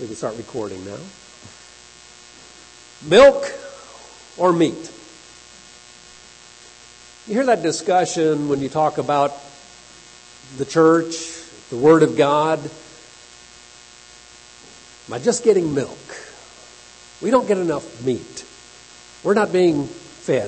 We can start recording now. Milk or meat? You hear that discussion when you talk about the church, the Word of God. Am I just getting milk? We don't get enough meat. We're not being fed.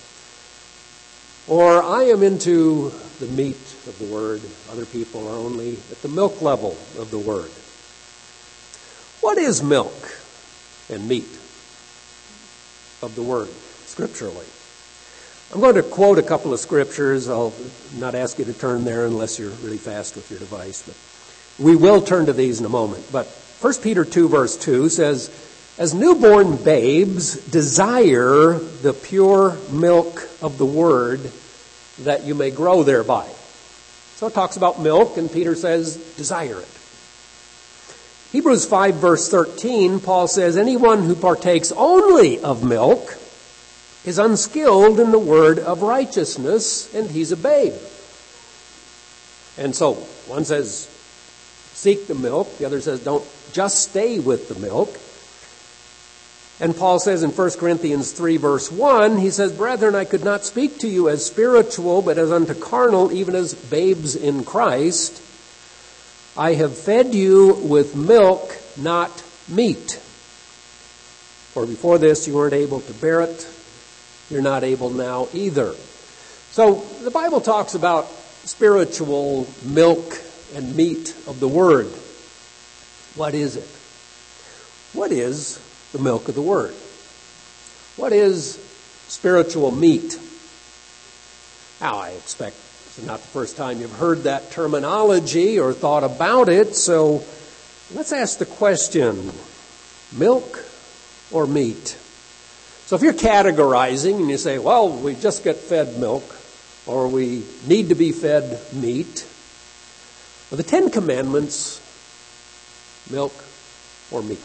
Or I am into the meat of the Word. Other people are only at the milk level of the Word. What is milk and meat of the Word, scripturally? I'm going to quote a couple of scriptures. I'll not ask you to turn there unless you're really fast with your device. But we will turn to these in a moment. But 1 Peter 2 verse 2 says, "As newborn babes desire the pure milk of the Word, that you may grow thereby." So it talks about milk, and Peter says, desire it. Hebrews 5 verse 13, Paul says, "Anyone who partakes only of milk is unskilled in the word of righteousness, and he's a babe." And so one says, seek the milk. The other says, don't just stay with the milk. And Paul says in 1 Corinthians 3 verse 1, he says, "Brethren, I could not speak to you as spiritual, but as unto carnal, even as babes in Christ. I have fed you with milk, not meat. For before this you weren't able to bear it. You're not able now either." So the Bible talks about spiritual milk and meat of the Word. What is it? What is the milk of the Word? What is spiritual meat? Now, I expect it's not the first time you've heard that terminology or thought about it, so let's ask the question, milk or meat? So if you're categorizing and you say, well, we just get fed milk, or we need to be fed meat, well, the Ten Commandments, milk or meat?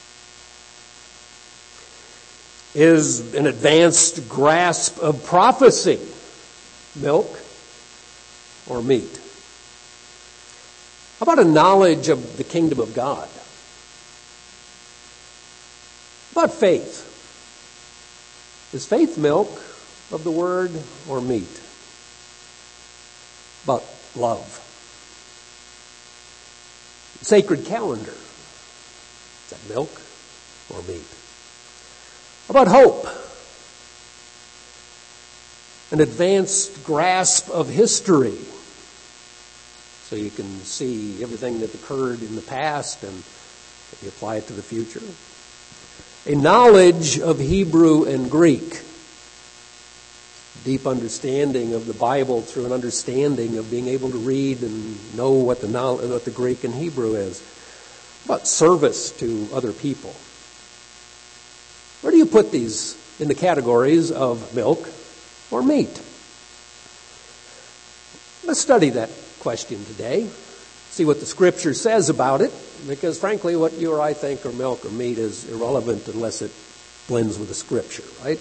Is an advanced grasp of prophecy milk or meat? How about a knowledge of the kingdom of God? How about faith? Is faith milk of the Word or meat? How about love? Sacred calendar. Is that milk or meat? How about hope? An advanced grasp of history, so you can see everything that occurred in the past and you apply it to the future. A knowledge of Hebrew and Greek. Deep understanding of the Bible through an understanding of being able to read and know what the Greek and Hebrew is. How about service to other people? Where do you put these in the categories of milk or meat? Let's study that question today. See what the Scripture says about it, because frankly what you or I think are milk or meat is irrelevant unless it blends with the Scripture, right?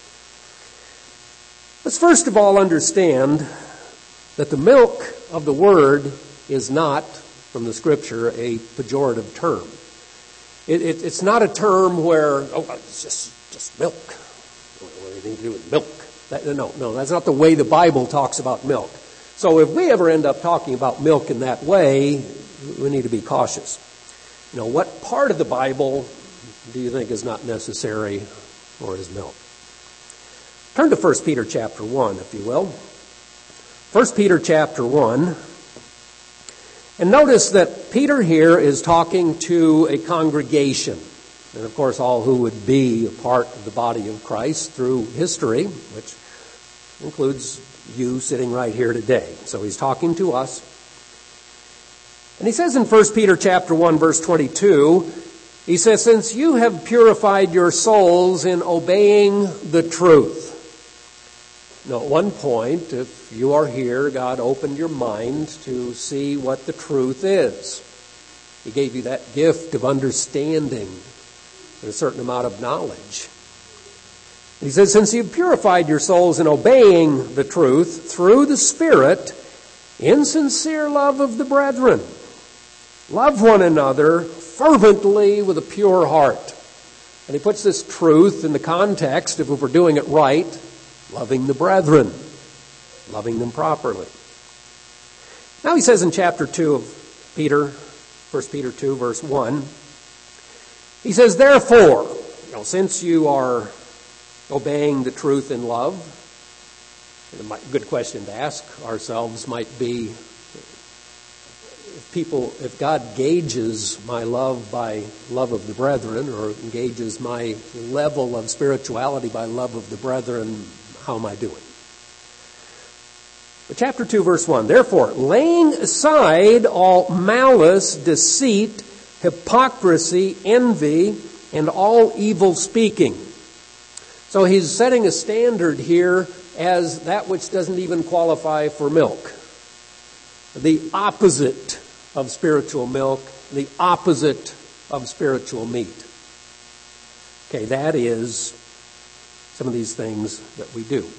Let's first of all understand that the milk of the Word is not, from the Scripture, a pejorative term. It's not a term where, it's just milk. What do you need to do with milk? No, that's not the way the Bible talks about milk. So if we ever end up talking about milk in that way, we need to be cautious. What part of the Bible do you think is not necessary or is milk? Turn to 1 Peter chapter 1, if you will. 1 Peter chapter 1. And notice that Peter here is talking to a congregation. And of course, all who would be a part of the body of Christ through history, which includes you sitting right here today. So he's talking to us. And he says in 1 Peter chapter 1, verse 22, he says, "Since you have purified your souls in obeying the truth." Now, at one point, if you are here, God opened your mind to see what the truth is. He gave you that gift of understanding and a certain amount of knowledge. He says, "Since you've purified your souls in obeying the truth through the Spirit, in sincere love of the brethren, love one another fervently with a pure heart. And he puts this truth in the context of, if we're doing it right, loving the brethren, loving them properly. Now he says in chapter 2 of Peter, 1 Peter 2, verse 1, he says, therefore, since you are obeying the truth in love, and a good question to ask ourselves might be, if God gauges my love by love of the brethren, or engages my level of spirituality by love of the brethren, how am I doing? But chapter 2, verse 1, therefore, laying aside all malice, deceit, hypocrisy, envy, and all evil speaking. So he's setting a standard here as that which doesn't even qualify for milk. The opposite of spiritual milk, the opposite of spiritual meat. Okay, that is some of these things that we do.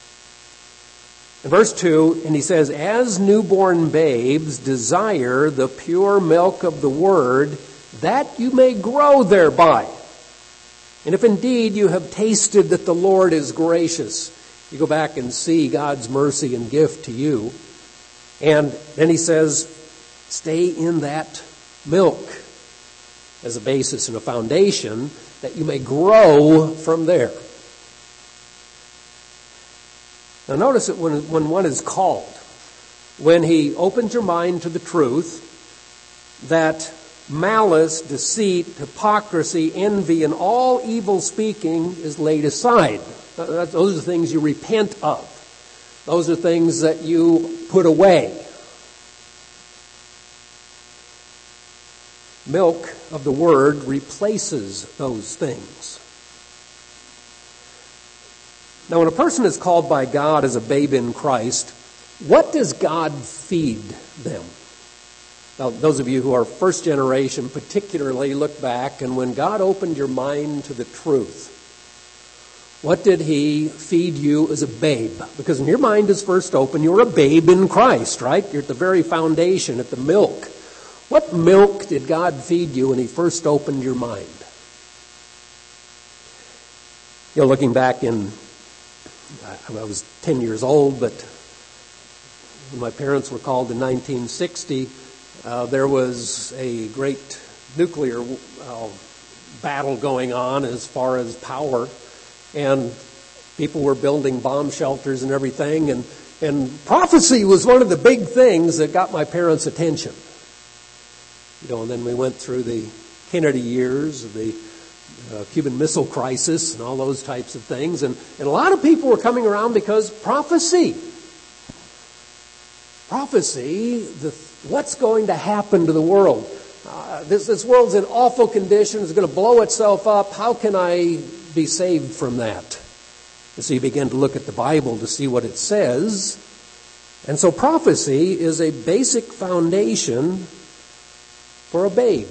In verse 2, and he says, as newborn babes desire the pure milk of the word, that you may grow thereby. And if indeed you have tasted that the Lord is gracious, you go back and see God's mercy and gift to you. And then he says, stay in that milk as a basis and a foundation that you may grow from there. Now notice that when one is called, when he opens your mind to the truth, that malice, deceit, hypocrisy, envy, and all evil speaking is laid aside. Those are things you repent of. Those are things that you put away. Milk of the Word replaces those things. Now, when a person is called by God as a babe in Christ, what does God feed them? Now, those of you who are first generation particularly look back, and when God opened your mind to the truth, what did He feed you as a babe? Because when your mind is first open, you're a babe in Christ, right? You're at the very foundation, at the milk. What milk did God feed you when He first opened your mind? Looking back I was 10 years old, but when my parents were called in 1960, there was a great nuclear battle going on as far as power, and people were building bomb shelters and everything, and prophecy was one of the big things that got my parents' attention. And then we went through the Kennedy years, the Cuban Missile Crisis, and all those types of things, and a lot of people were coming around because prophecy, what's going to happen to the world? This world's in awful condition. It's going to blow itself up. How can I be saved from that? And so you begin to look at the Bible to see what it says. And so prophecy is a basic foundation for a babe.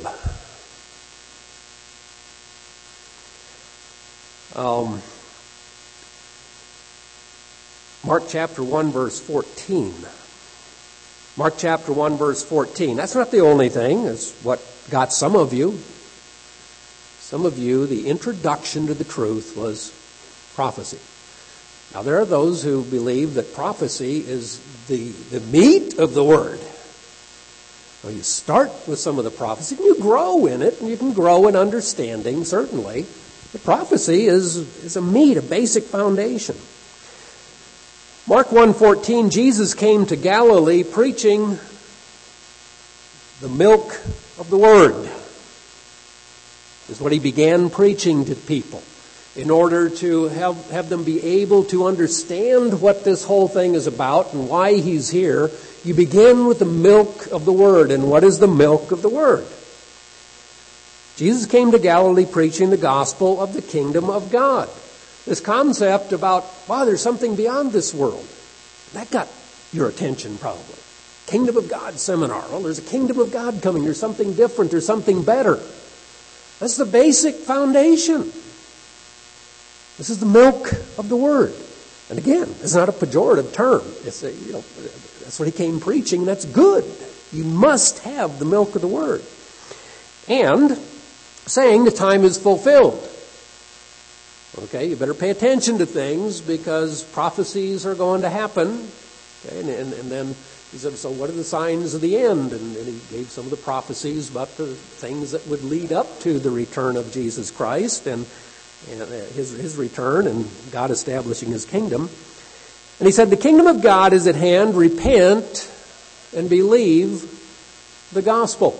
Mark chapter 1, verse 14. Mark chapter 1, verse 14. That's not the only thing. It's what got some of you. Some of you, the introduction to the truth was prophecy. Now, there are those who believe that prophecy is the meat of the Word. Well, you start with some of the prophecy, and you grow in it, and you can grow in understanding, certainly. The prophecy is a meat, a basic foundation. Mark 1:14, Jesus came to Galilee preaching the milk of the Word. Is what he began preaching to people in order to have them be able to understand what this whole thing is about and why he's here. You begin with the milk of the Word. And what is the milk of the Word? Jesus came to Galilee preaching the gospel of the kingdom of God. This concept about, wow, there's something beyond this world. That got your attention probably. Kingdom of God seminar. Well, there's a kingdom of God coming. There's something different. There's something better. That's the basic foundation. This is the milk of the Word. And again, it's not a pejorative term. It's that's what he came preaching. That's good. You must have the milk of the Word. and saying the time is fulfilled. Okay, you better pay attention to things because prophecies are going to happen. Okay, and then he said, so what are the signs of the end? And he gave some of the prophecies about the things that would lead up to the return of Jesus Christ and his return and God establishing his kingdom. And he said, the kingdom of God is at hand. Repent and believe the gospel.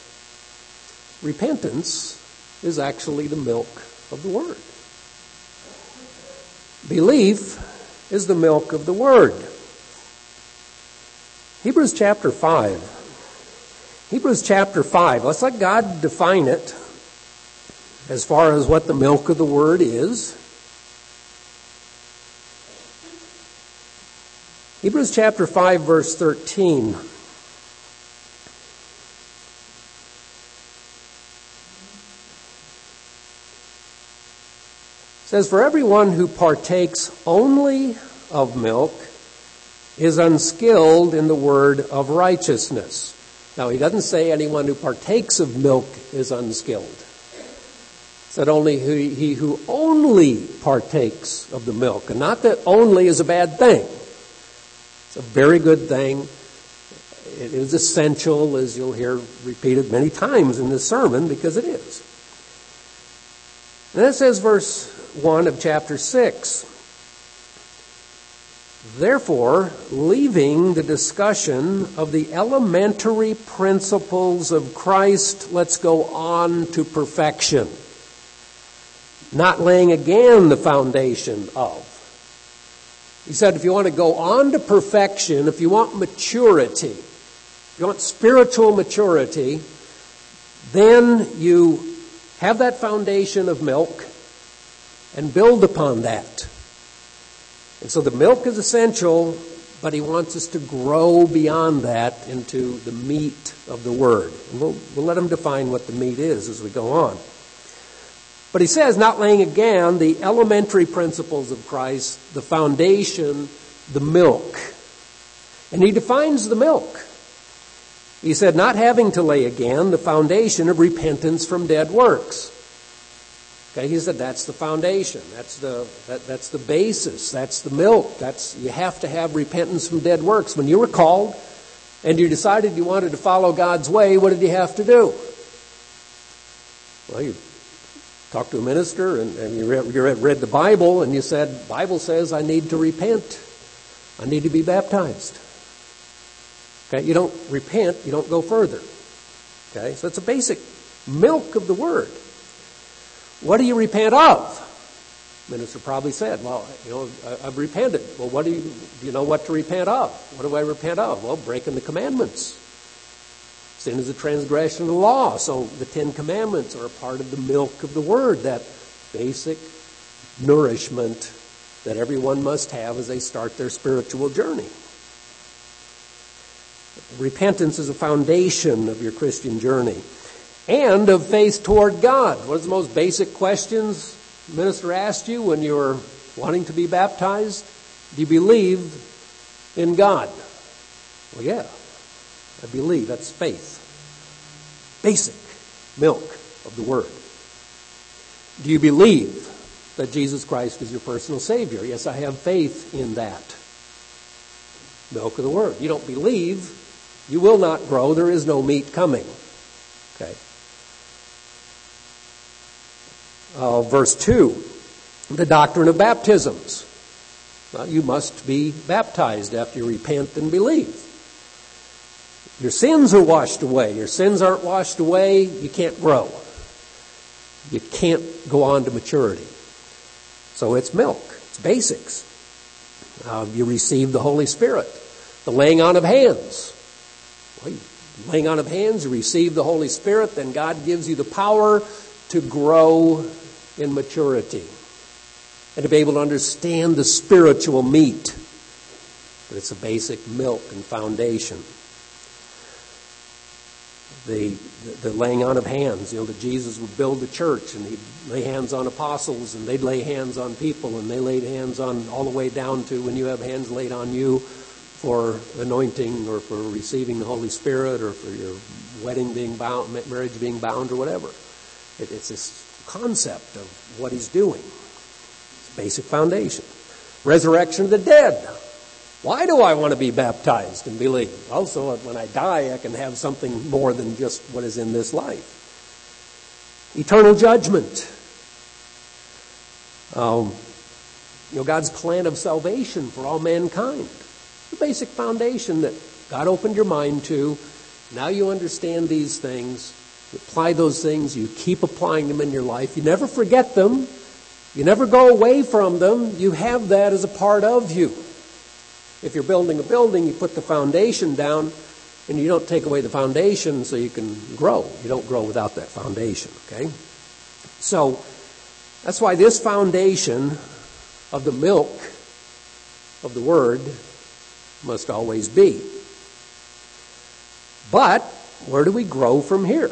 Repentance is actually the milk of the word. Belief is the milk of the word. Hebrews chapter 5. Hebrews chapter 5. Let's let God define it as far as what the milk of the word is. Hebrews chapter 5, verse 13. It says, for everyone who partakes only of milk is unskilled in the word of righteousness. Now, he doesn't say anyone who partakes of milk is unskilled. He said only he who only partakes of the milk. And not that only is a bad thing. It's a very good thing. It is essential, as you'll hear repeated many times in this sermon, because it is. And that says verse 1 of chapter 6. Therefore, leaving the discussion of the elementary principles of Christ, let's go on to perfection. Not laying again the foundation of. He said if you want to go on to perfection, if you want maturity, if you want spiritual maturity, then you have that foundation of milk and build upon that. And so the milk is essential, but he wants us to grow beyond that into the meat of the word. And we'll let him define what the meat is as we go on. But he says, not laying again the elementary principles of Christ, the foundation, the milk. And he defines the milk. He said, not having to lay again the foundation of repentance from dead works. Okay, he said that's the foundation. That's the basis. That's the milk. You have to have repentance from dead works. When you were called and you decided you wanted to follow God's way, what did you have to do? Well, you talked to a minister and you read the Bible and you said, Bible says I need to repent. I need to be baptized. Okay, you don't repent, you don't go further. Okay, so it's a basic milk of the word. What do you repent of? The minister probably said, well, I've repented. Well, do you know what to repent of? What do I repent of? Well, breaking the commandments. Sin is a transgression of the law. So the 10 Commandments are a part of the milk of the word, that basic nourishment that everyone must have as they start their spiritual journey. Repentance is a foundation of your Christian journey and of faith toward God. What are the most basic questions the minister asked you when you were wanting to be baptized? Do you believe in God? Well, yeah, I believe. That's faith. Basic milk of the word. Do you believe that Jesus Christ is your personal Savior? Yes, I have faith in that. Milk of the word. You don't believe, you will not grow. There is no meat coming. Okay. Verse 2, the doctrine of baptisms. Well, you must be baptized after you repent and believe. Your sins are washed away. Your sins aren't washed away, you can't grow. You can't go on to maturity. So it's milk. It's basics. You receive the Holy Spirit. The laying on of hands. Well, laying on of hands, you receive the Holy Spirit, then God gives you the power to grow in maturity and to be able to understand the spiritual meat. But it's a basic milk and foundation. The laying on of hands, that Jesus would build the church and he'd lay hands on apostles and they'd lay hands on people and they laid hands on all the way down to when you have hands laid on you for anointing or for receiving the Holy Spirit or for your wedding being bound, marriage being bound, or whatever. It's this concept of what he's doing. It's basic foundation. Resurrection of the dead. Why do I want to be baptized and believe? Also, when I die, I can have something more than just what is in this life. Eternal judgment. God's plan of salvation for all mankind. The basic foundation that God opened your mind to. Now you understand these things. You apply those things. You keep applying them in your life. You never forget them. You never go away from them. You have that as a part of you. If you're building a building, you put the foundation down, and you don't take away the foundation so you can grow. You don't grow without that foundation, okay? So that's why this foundation of the milk of the Word must always be. But where do we grow from here?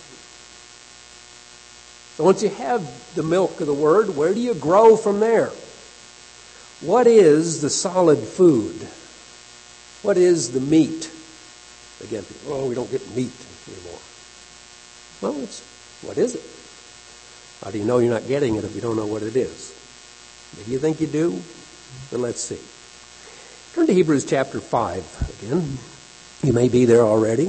So once you have the milk of the Word, where do you grow from there? What is the solid food? What is the meat? Again, we don't get meat anymore. Well, what is it? How do you know you're not getting it if you don't know what it is? Maybe you think you do, but let's see. Turn to Hebrews chapter 5 again. You may be there already.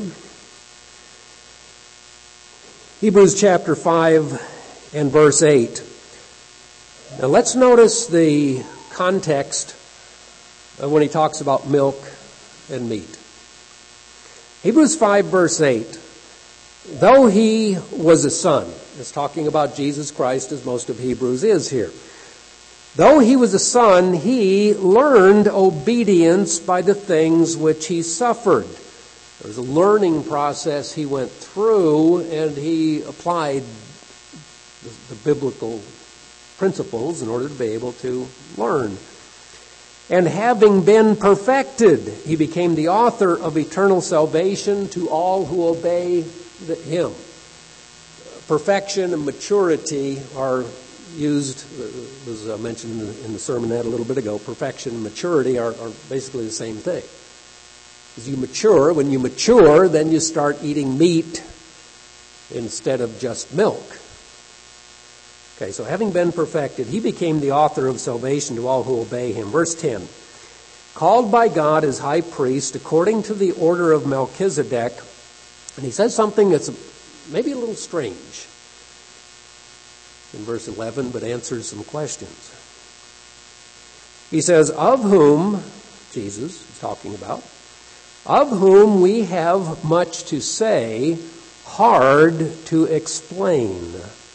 Hebrews chapter 5 and verse 8. Now let's notice the context of when he talks about milk and meat. Hebrews 5 verse 8. Though he was a son, it's talking about Jesus Christ as most of Hebrews is here. Though he was a son, he learned obedience by the things which he suffered. There was a learning process he went through, and he applied the biblical principles in order to be able to learn. And having been perfected, he became the author of eternal salvation to all who obey him. Perfection and maturity are used, as I mentioned in the sermonette a little bit ago. Perfection and maturity are basically the same thing. As you mature, when you mature, then you start eating meat instead of just milk. Okay, so having been perfected, he became the author of salvation to all who obey him. Verse 10, called by God as high priest according to the order of Melchizedek. And he says something that's maybe a little strange in verse 11, but answers some questions. He says, of whom, Jesus is talking about, of whom we have much to say, hard to explain,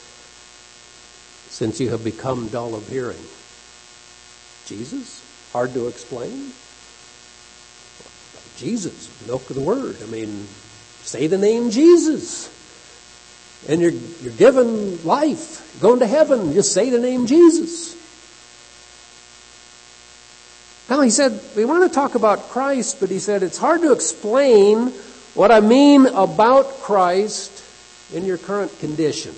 since you have become dull of hearing. Jesus? Hard to explain? Jesus, milk of the Word. I mean, say the name Jesus, and you're given life, going to heaven. Just say the name Jesus. Now he said, we want to talk about Christ, but he said it's hard to explain what I mean about Christ in your current condition,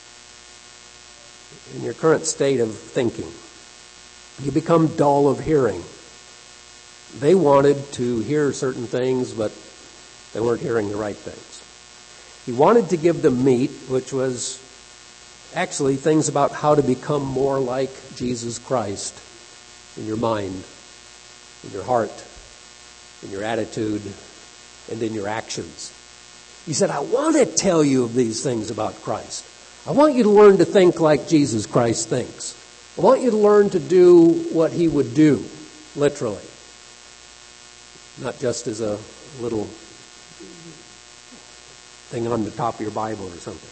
in your current state of thinking. You become dull of hearing. They wanted to hear certain things, but they weren't hearing the right things. He wanted to give them meat, which was actually things about how to become more like Jesus Christ in your mind, in your heart, in your attitude, and in your actions. He said, I want to tell you of these things about Christ. I want you to learn to think like Jesus Christ thinks. I want you to learn to do what he would do, literally. Not just as a little thing on the top of your Bible or something.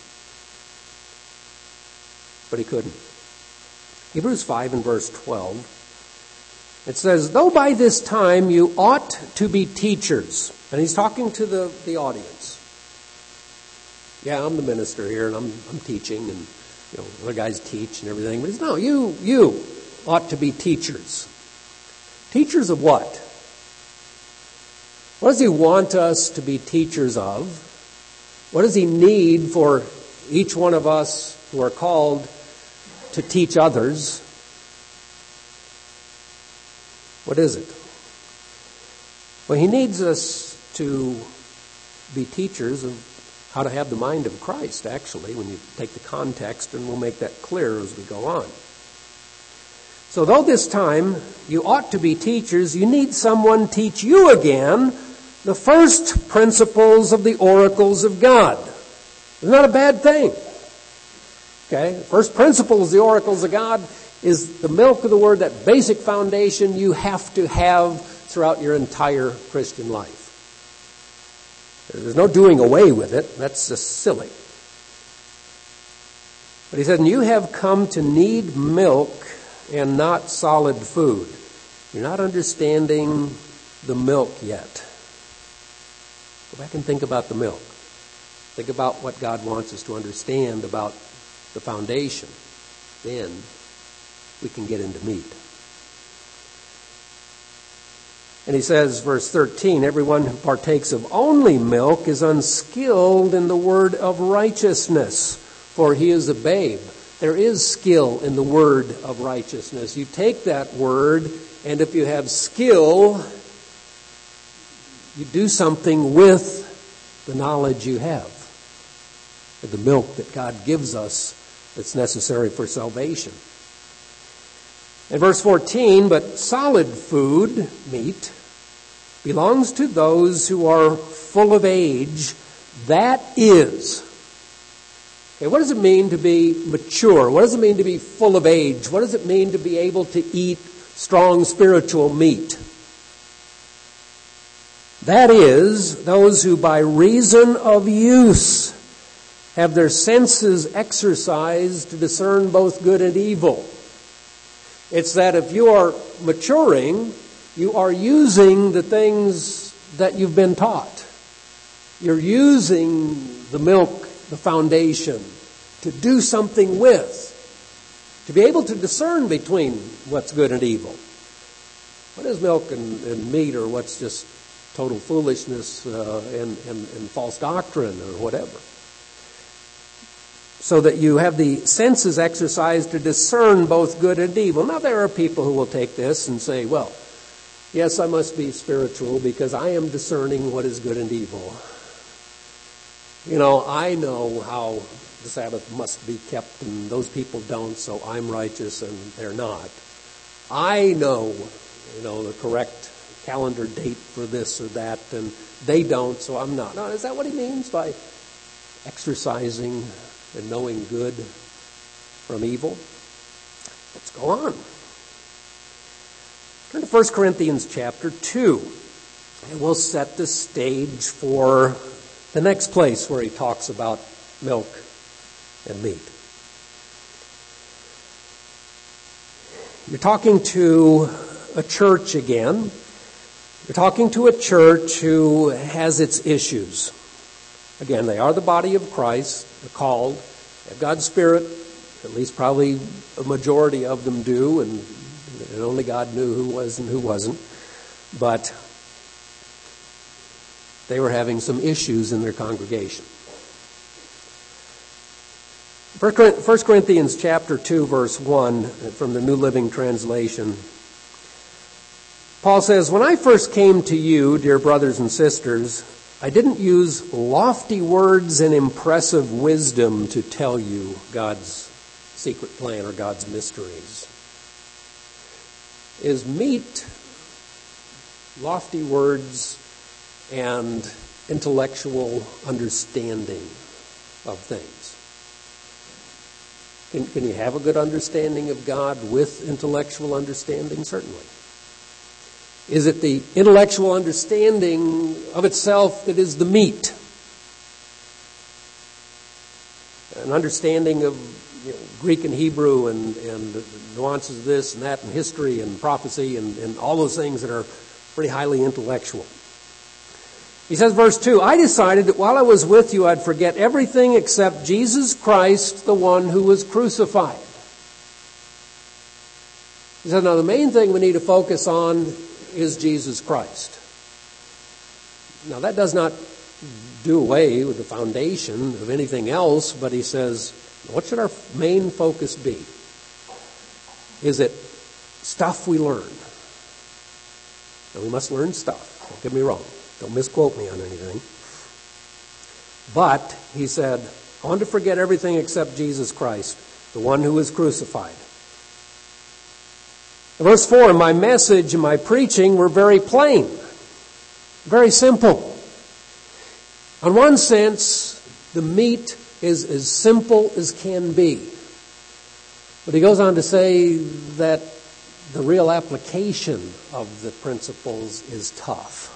But he couldn't. Hebrews 5 and verse 12. It says, though by this time you ought to be teachers. And he's talking to the audience. Yeah, I'm the minister here, and I'm teaching, and other guys teach and everything. But he says, no, you ought to be teachers. Teachers of what? What does he want us to be teachers of? What does he need for each one of us who are called to teach others? What is it? Well, he needs us to be teachers of how to have the mind of Christ, actually, when you take the context, and we'll make that clear as we go on. So though this time you ought to be teachers, you need someone teach you again the first principles of the oracles of God. It's not a bad thing. Okay? The first principles of the oracles of God is the milk of the Word, that basic foundation you have to have throughout your entire Christian life. There's no doing away with it. That's just silly. But he said, and you have come to need milk and not solid food. You're not understanding the milk yet. Go back and think about the milk. Think about what God wants us to understand about the foundation. Then we can get into meat. And he says, verse 13, everyone who partakes of only milk is unskilled in the word of righteousness, for he is a babe. There is skill in the word of righteousness. You take that word, and if you have skill, you do something with the knowledge you have, the milk that God gives us that's necessary for salvation. In verse 14, but solid food, meat, belongs to those who are full of age. That is. Okay, what does it mean to be mature? What does it mean to be full of age? What does it mean to be able to eat strong spiritual meat? That is, those who by reason of use have their senses exercised to discern both good and evil. It's that if you are maturing, you are using the things that you've been taught. You're using the milk, the foundation, to do something with, to be able to discern between what's good and evil. What is milk and meat, or what's just total foolishness and false doctrine or whatever? So that you have the senses exercised to discern both good and evil. Now there are people who will take this and say, well, yes, I must be spiritual because I am discerning what is good and evil. You know, I know how the Sabbath must be kept and those people don't, so I'm righteous and they're not. I know, the correct calendar date for this or that, and they don't, so I'm not. Now, is that what he means by exercising and knowing good from evil? Let's go on. Turn to 1 Corinthians chapter 2, and we'll set the stage for the next place where he talks about milk and meat. You're talking to a church again. You're talking to a church who has its issues. Again, they are the body of Christ. They're called. They have God's Spirit. At least probably a majority of them do, and only God knew who was and who wasn't. But they were having some issues in their congregation. 1 Corinthians chapter 2, verse 1, from the New Living Translation. Paul says, when I first came to you, dear brothers and sisters, I didn't use lofty words and impressive wisdom to tell you God's secret plan or God's mysteries. Is meat lofty words and intellectual understanding of things? Can you have a good understanding of God with intellectual understanding? Certainly. Is it the intellectual understanding of itself that is the meat? An understanding of Greek and Hebrew and the nuances of this and that and history and prophecy and all those things that are pretty highly intellectual. He says, verse 2, I decided that while I was with you, I'd forget everything except Jesus Christ, the one who was crucified. He said, now the main thing we need to focus on is Jesus Christ. Now that does not do away with the foundation of anything else, but he says, what should our main focus be? Is it stuff we learn? And we must learn stuff. Don't get me wrong. Don't misquote me on anything. But, he said, I want to forget everything except Jesus Christ, the one who was crucified. In verse 4, my message and my preaching were very plain, very simple. In one sense, the meat is as simple as can be. But he goes on to say that the real application of the principles is tough.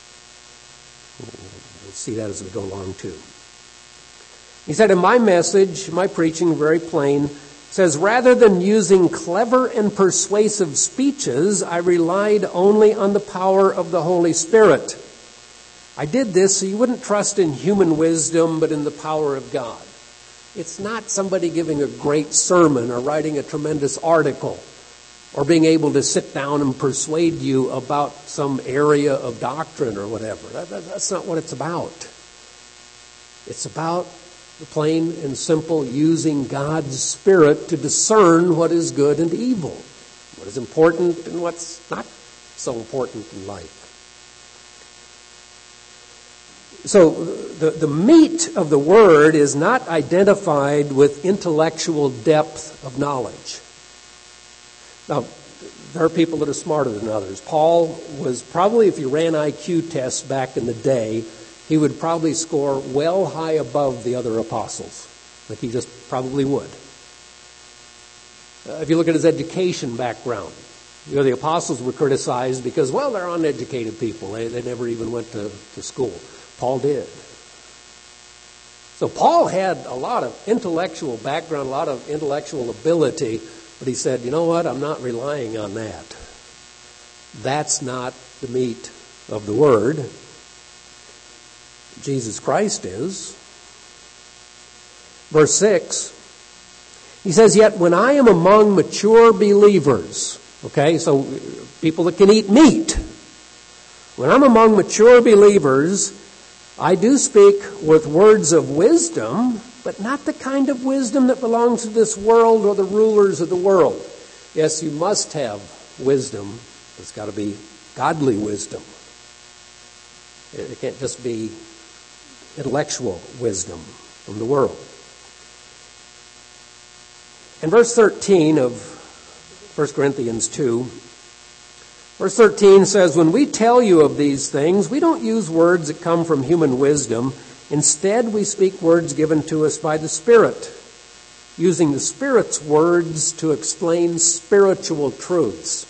We'll see that as we go along too. He said, in my message, my preaching, very plain, says, rather than using clever and persuasive speeches, I relied only on the power of the Holy Spirit. I did this so you wouldn't trust in human wisdom, but in the power of God. It's not somebody giving a great sermon or writing a tremendous article or being able to sit down and persuade you about some area of doctrine or whatever. That's not what it's about. It's about the plain and simple using God's Spirit to discern what is good and evil, what is important and what's not so important in life. So the meat of the Word is not identified with intellectual depth of knowledge. Now, there are people that are smarter than others. Paul was probably, if you ran IQ tests back in the day, he would probably score well high above the other apostles. Like he just probably would. If you look at his education background, the apostles were criticized because, well, they're uneducated people. They never even went to school. Paul did. So Paul had a lot of intellectual background, a lot of intellectual ability, but he said, you know what, I'm not relying on that. That's not the meat of the Word. Jesus Christ is. Verse 6, he says, yet when I am among mature believers, okay, so people that can eat meat, when I'm among mature believers, I do speak with words of wisdom, but not the kind of wisdom that belongs to this world or the rulers of the world. Yes, you must have wisdom. It's got to be godly wisdom. It can't just be intellectual wisdom from the world. In verse 13 of 1 Corinthians 2, verse 13 says, when we tell you of these things, we don't use words that come from human wisdom. Instead, we speak words given to us by the Spirit, using the Spirit's words to explain spiritual truths.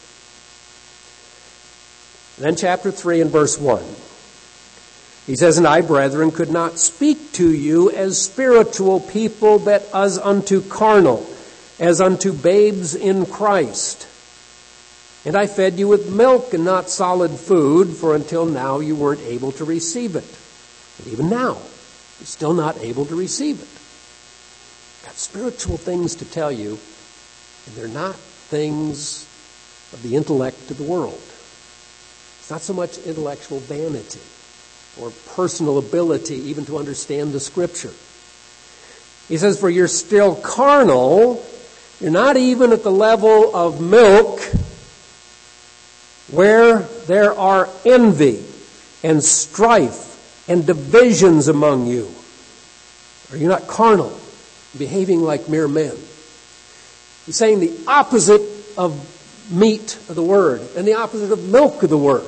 Then chapter 3 and verse 1. He says, and I, brethren, could not speak to you as spiritual people, but as unto carnal, as unto babes in Christ. And I fed you with milk and not solid food, for until now you weren't able to receive it. And even now, you're still not able to receive it. Got spiritual things to tell you, and they're not things of the intellect of the world. It's not so much intellectual vanity or personal ability even to understand the Scripture. He says, for you're still carnal, you're not even at the level of milk, where there are envy and strife and divisions among you. Are you not carnal, behaving like mere men? He's saying the opposite of meat of the Word and the opposite of milk of the Word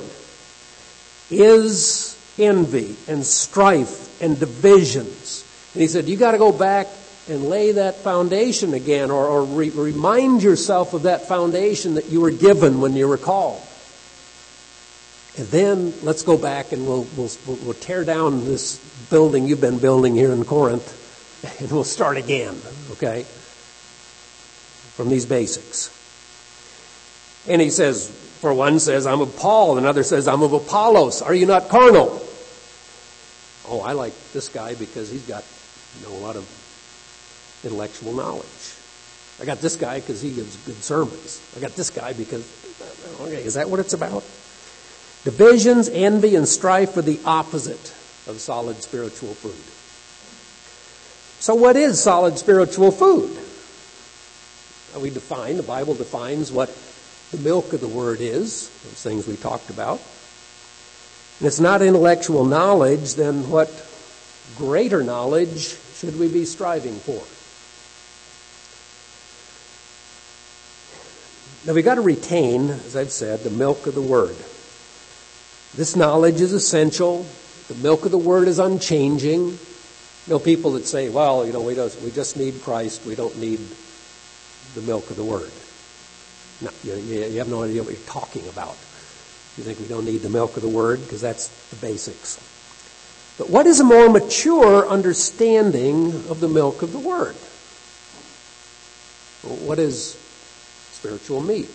is envy and strife and divisions. And he said, you got to go back and lay that foundation again, or remind yourself of that foundation that you were given when you were called. And then let's go back and we'll tear down this building you've been building here in Corinth, and we'll start again, okay? From these basics. And he says, for one says, I'm of Paul. Another says, I'm of Apollos. Are you not carnal? Oh, I like this guy because he's got a lot of intellectual knowledge. I got this guy because he gives good sermons. I got this guy because, okay, is that what it's about? Divisions, envy, and strife are the opposite of solid spiritual food. So what is solid spiritual food? The Bible defines what the milk of the Word is, those things we talked about. And it's not intellectual knowledge, then what greater knowledge should we be striving for? Now we've got to retain, as I've said, the milk of the Word. This knowledge is essential. The milk of the Word is unchanging. You know, people that say, well, we just need Christ. We don't need the milk of the Word. No, you have no idea what you're talking about. You think we don't need the milk of the Word because that's the basics. But what is a more mature understanding of the milk of the Word? What is spiritual meat?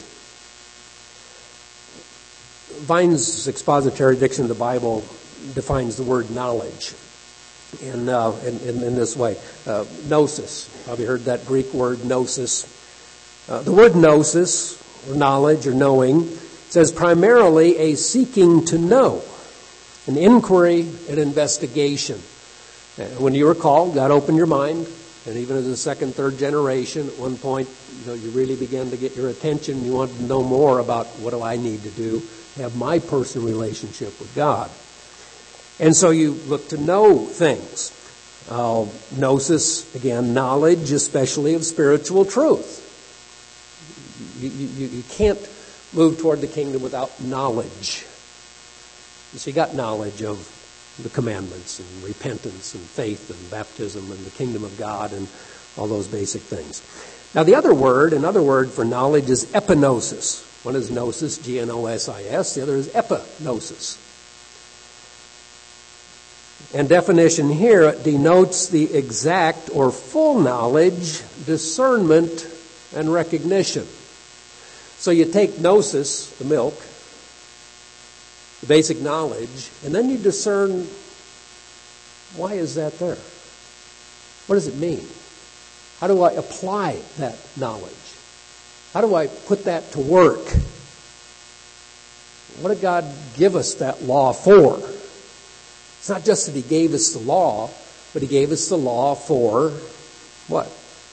Vine's expository diction of the Bible defines the word knowledge in this way. Gnosis. Probably heard that Greek word gnosis. The word gnosis, or knowledge or knowing, says primarily a seeking to know, an inquiry, an investigation. When you were called, God opened your mind, and even as a second, third generation, at one point, you really began to get your attention. You wanted to know more about what do I need to do to have my personal relationship with God. And so you look to know things. Gnosis, again, knowledge, especially of spiritual truth. You can't move toward the kingdom without knowledge. So you got knowledge of the commandments and repentance and faith and baptism and the kingdom of God and all those basic things. Now another word for knowledge is epignosis. One is gnosis, G-N-O-S-I-S. The other is epignosis. And definition here denotes the exact or full knowledge, discernment, and recognition. So you take gnosis, the milk, the basic knowledge, and then you discern, why is that there? What does it mean? How do I apply that knowledge? How do I put that to work? What did God give us that law for? It's not just that He gave us the law, but He gave us the law for what?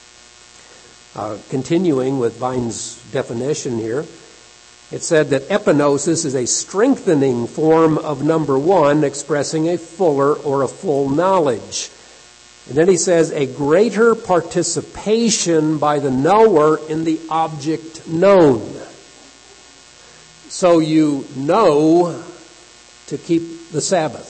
Continuing with Vine's definition here, it said that epignosis is a strengthening form of number one, expressing a fuller or a full knowledge. And then he says a greater participation by the knower in the object known. So you know to keep the Sabbath.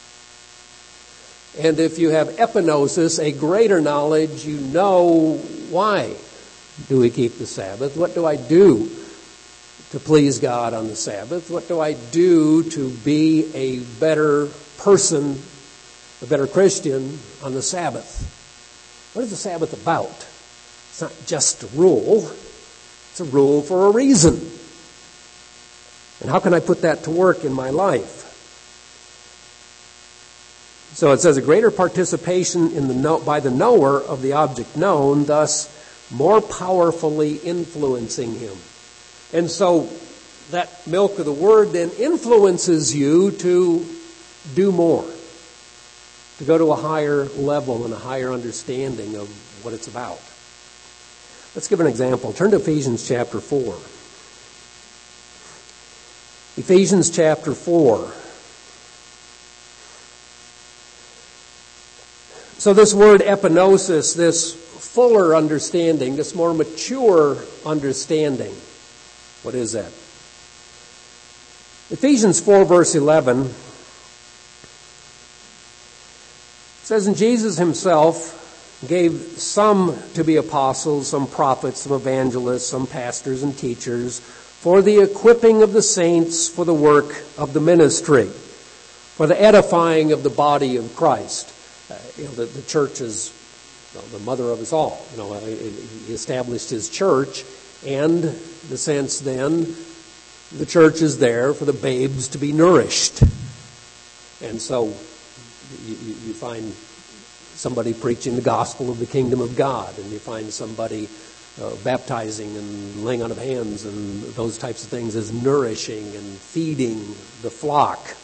And if you have epignosis, a greater knowledge, you know why do we keep the Sabbath? What do I do to please God on the Sabbath? What do I do to be a better person, a better Christian on the Sabbath? What is the Sabbath about? It's not just a rule. It's a rule for a reason. And how can I put that to work in my life? So it says a greater participation by the knower of the object known, thus more powerfully influencing him. And so that milk of the Word then influences you to do more, to go to a higher level and a higher understanding of what it's about. Let's give an example. Turn to Ephesians chapter 4. Ephesians chapter 4. So this word epignosis, this fuller understanding, this more mature understanding, what is that? Ephesians 4 verse 11 says, and Jesus himself gave some to be apostles, some prophets, some evangelists, some pastors and teachers, for the equipping of the saints for the work of the ministry, for the edifying of the body of Christ. The church is the mother of us all. He established his church, and in the sense then, the church is there for the babes to be nourished. And so you find somebody preaching the gospel of the kingdom of God, and you find somebody baptizing and laying on of hands and those types of things as nourishing and feeding the flock.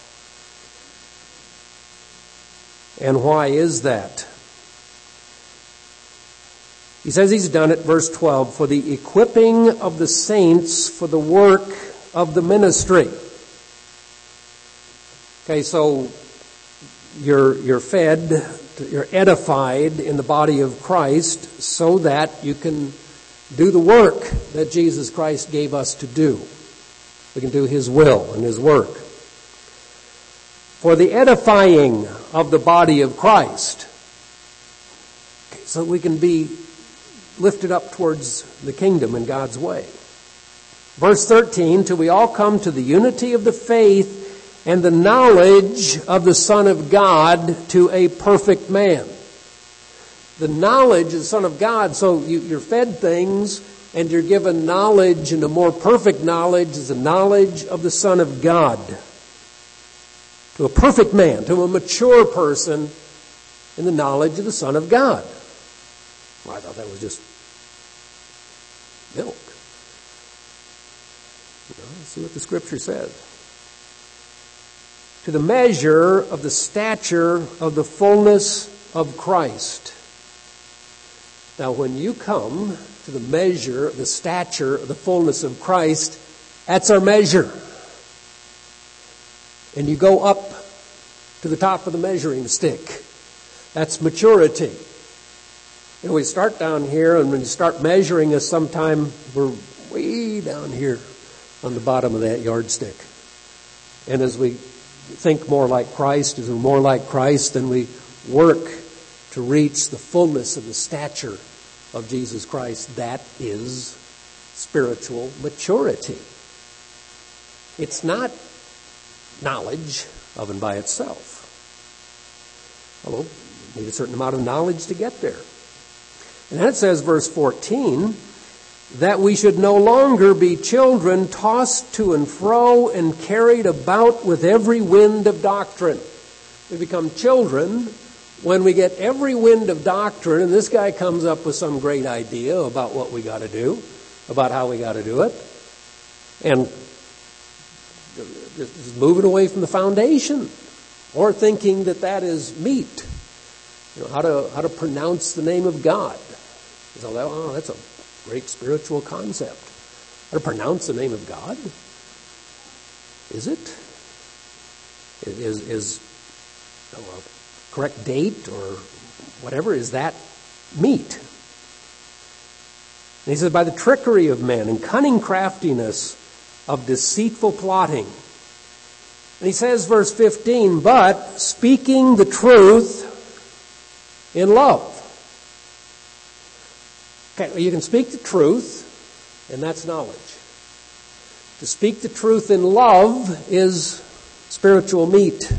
And why is that? He says he's done it, verse 12, for the equipping of the saints for the work of the ministry. Okay, so you're fed, you're edified in the body of Christ so that you can do the work that Jesus Christ gave us to do. We can do His will and His work. For the edifying of the body of Christ, so we can be lifted up towards the kingdom in God's way. Verse 13, till we all come to the unity of the faith and the knowledge of the Son of God, to a perfect man. The knowledge of the Son of God, so you're fed things and you're given knowledge, and a more perfect knowledge is the knowledge of the Son of God. To a perfect man, to a mature person in the knowledge of the Son of God. Well, I thought that was just milk. Let's see what the Scripture says. To the measure of the stature of the fullness of Christ. Now, when you come to the measure, the stature of the fullness of Christ, that's our measure. And you go up to the top of the measuring stick. That's maturity. And we start down here, and when you start measuring us sometime, we're way down here on the bottom of that yardstick. And as we think more like Christ, as we're more like Christ, then we work to reach the fullness of the stature of Jesus Christ. That is spiritual maturity. It's not knowledge of and by itself. Although you need a certain amount of knowledge to get there. And then it says, verse 14, that we should no longer be children tossed to and fro and carried about with every wind of doctrine. We become children when we get every wind of doctrine, and this guy comes up with some great idea about what we got to do, about how we got to do it, and just moving away from the foundation, or thinking that that is meat. You know, how to pronounce the name of God. So that's a great spiritual concept. How to pronounce the name of God? Is it? Is a correct date or whatever, is that meat? And he says, by the trickery of men and cunning craftiness of deceitful plotting. And he says, verse 15, but speaking the truth in love. Okay, well, you can speak the truth, and that's knowledge. To speak the truth in love is spiritual meat.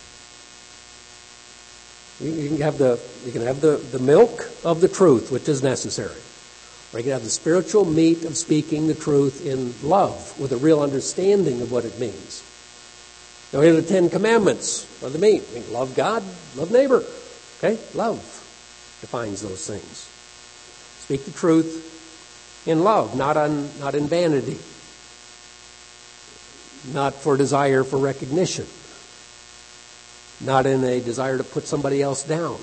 You can have the milk of the truth, which is necessary. Or you can have the spiritual meat of speaking the truth in love, with a real understanding of what it means. Now, here are the 10 Commandments. What do they mean? I mean, love God, love neighbor. Okay? Love defines those things. Speak the truth in love, not in vanity. Not for desire for recognition. Not in a desire to put somebody else down.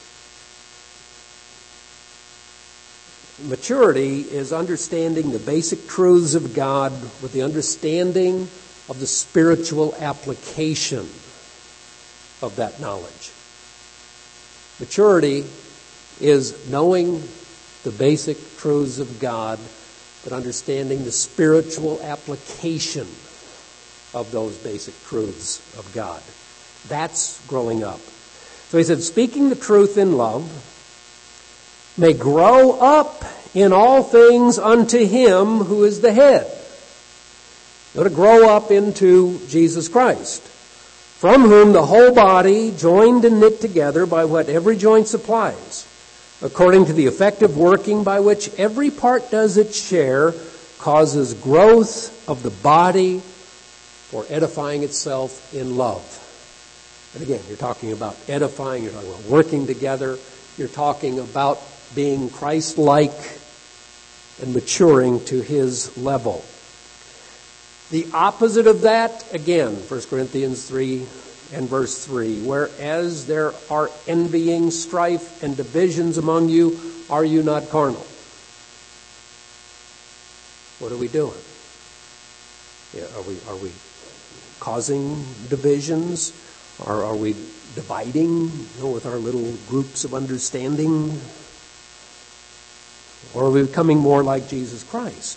Maturity is understanding the basic truths of God with the understanding of the spiritual application of that knowledge. Maturity is knowing the basic truths of God, but understanding the spiritual application of those basic truths of God. That's growing up. So he said, speaking the truth in love may grow up in all things unto him who is the head. You ought to grow up into Jesus Christ, from whom the whole body, joined and knit together by what every joint supplies, according to the effective working by which every part does its share, causes growth of the body for edifying itself in love. And again, you're talking about edifying, you're talking about working together, you're talking about being Christ-like and maturing to his level. The opposite of that, again, 1 Corinthians 3 and verse 3, whereas there are envying, strife, and divisions among you, are you not carnal? What are we doing? Are we causing divisions? Are we dividing, with our little groups of understanding? Or are we becoming more like Jesus Christ?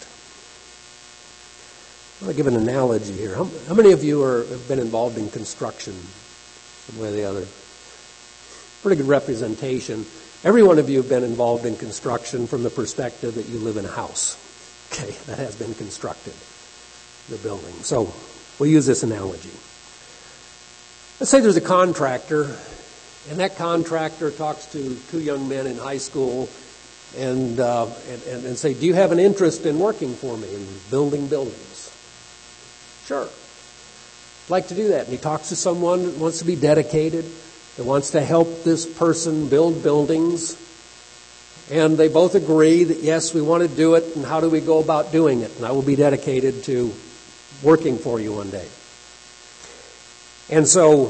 I'll give an analogy here. How many of you have been involved in construction, some way or the other? Pretty good representation. Every one of you have been involved in construction from the perspective that you live in a house. Okay, that has been constructed, the building. So we'll use this analogy. Let's say there's a contractor, and that contractor talks to two young men in high school and say, do you have an interest in working for me in building buildings? Sure. I'd like to do that. And he talks to someone that wants to be dedicated, that wants to help this person build buildings. And they both agree that, yes, we want to do it, and how do we go about doing it? And I will be dedicated to working for you one day. And so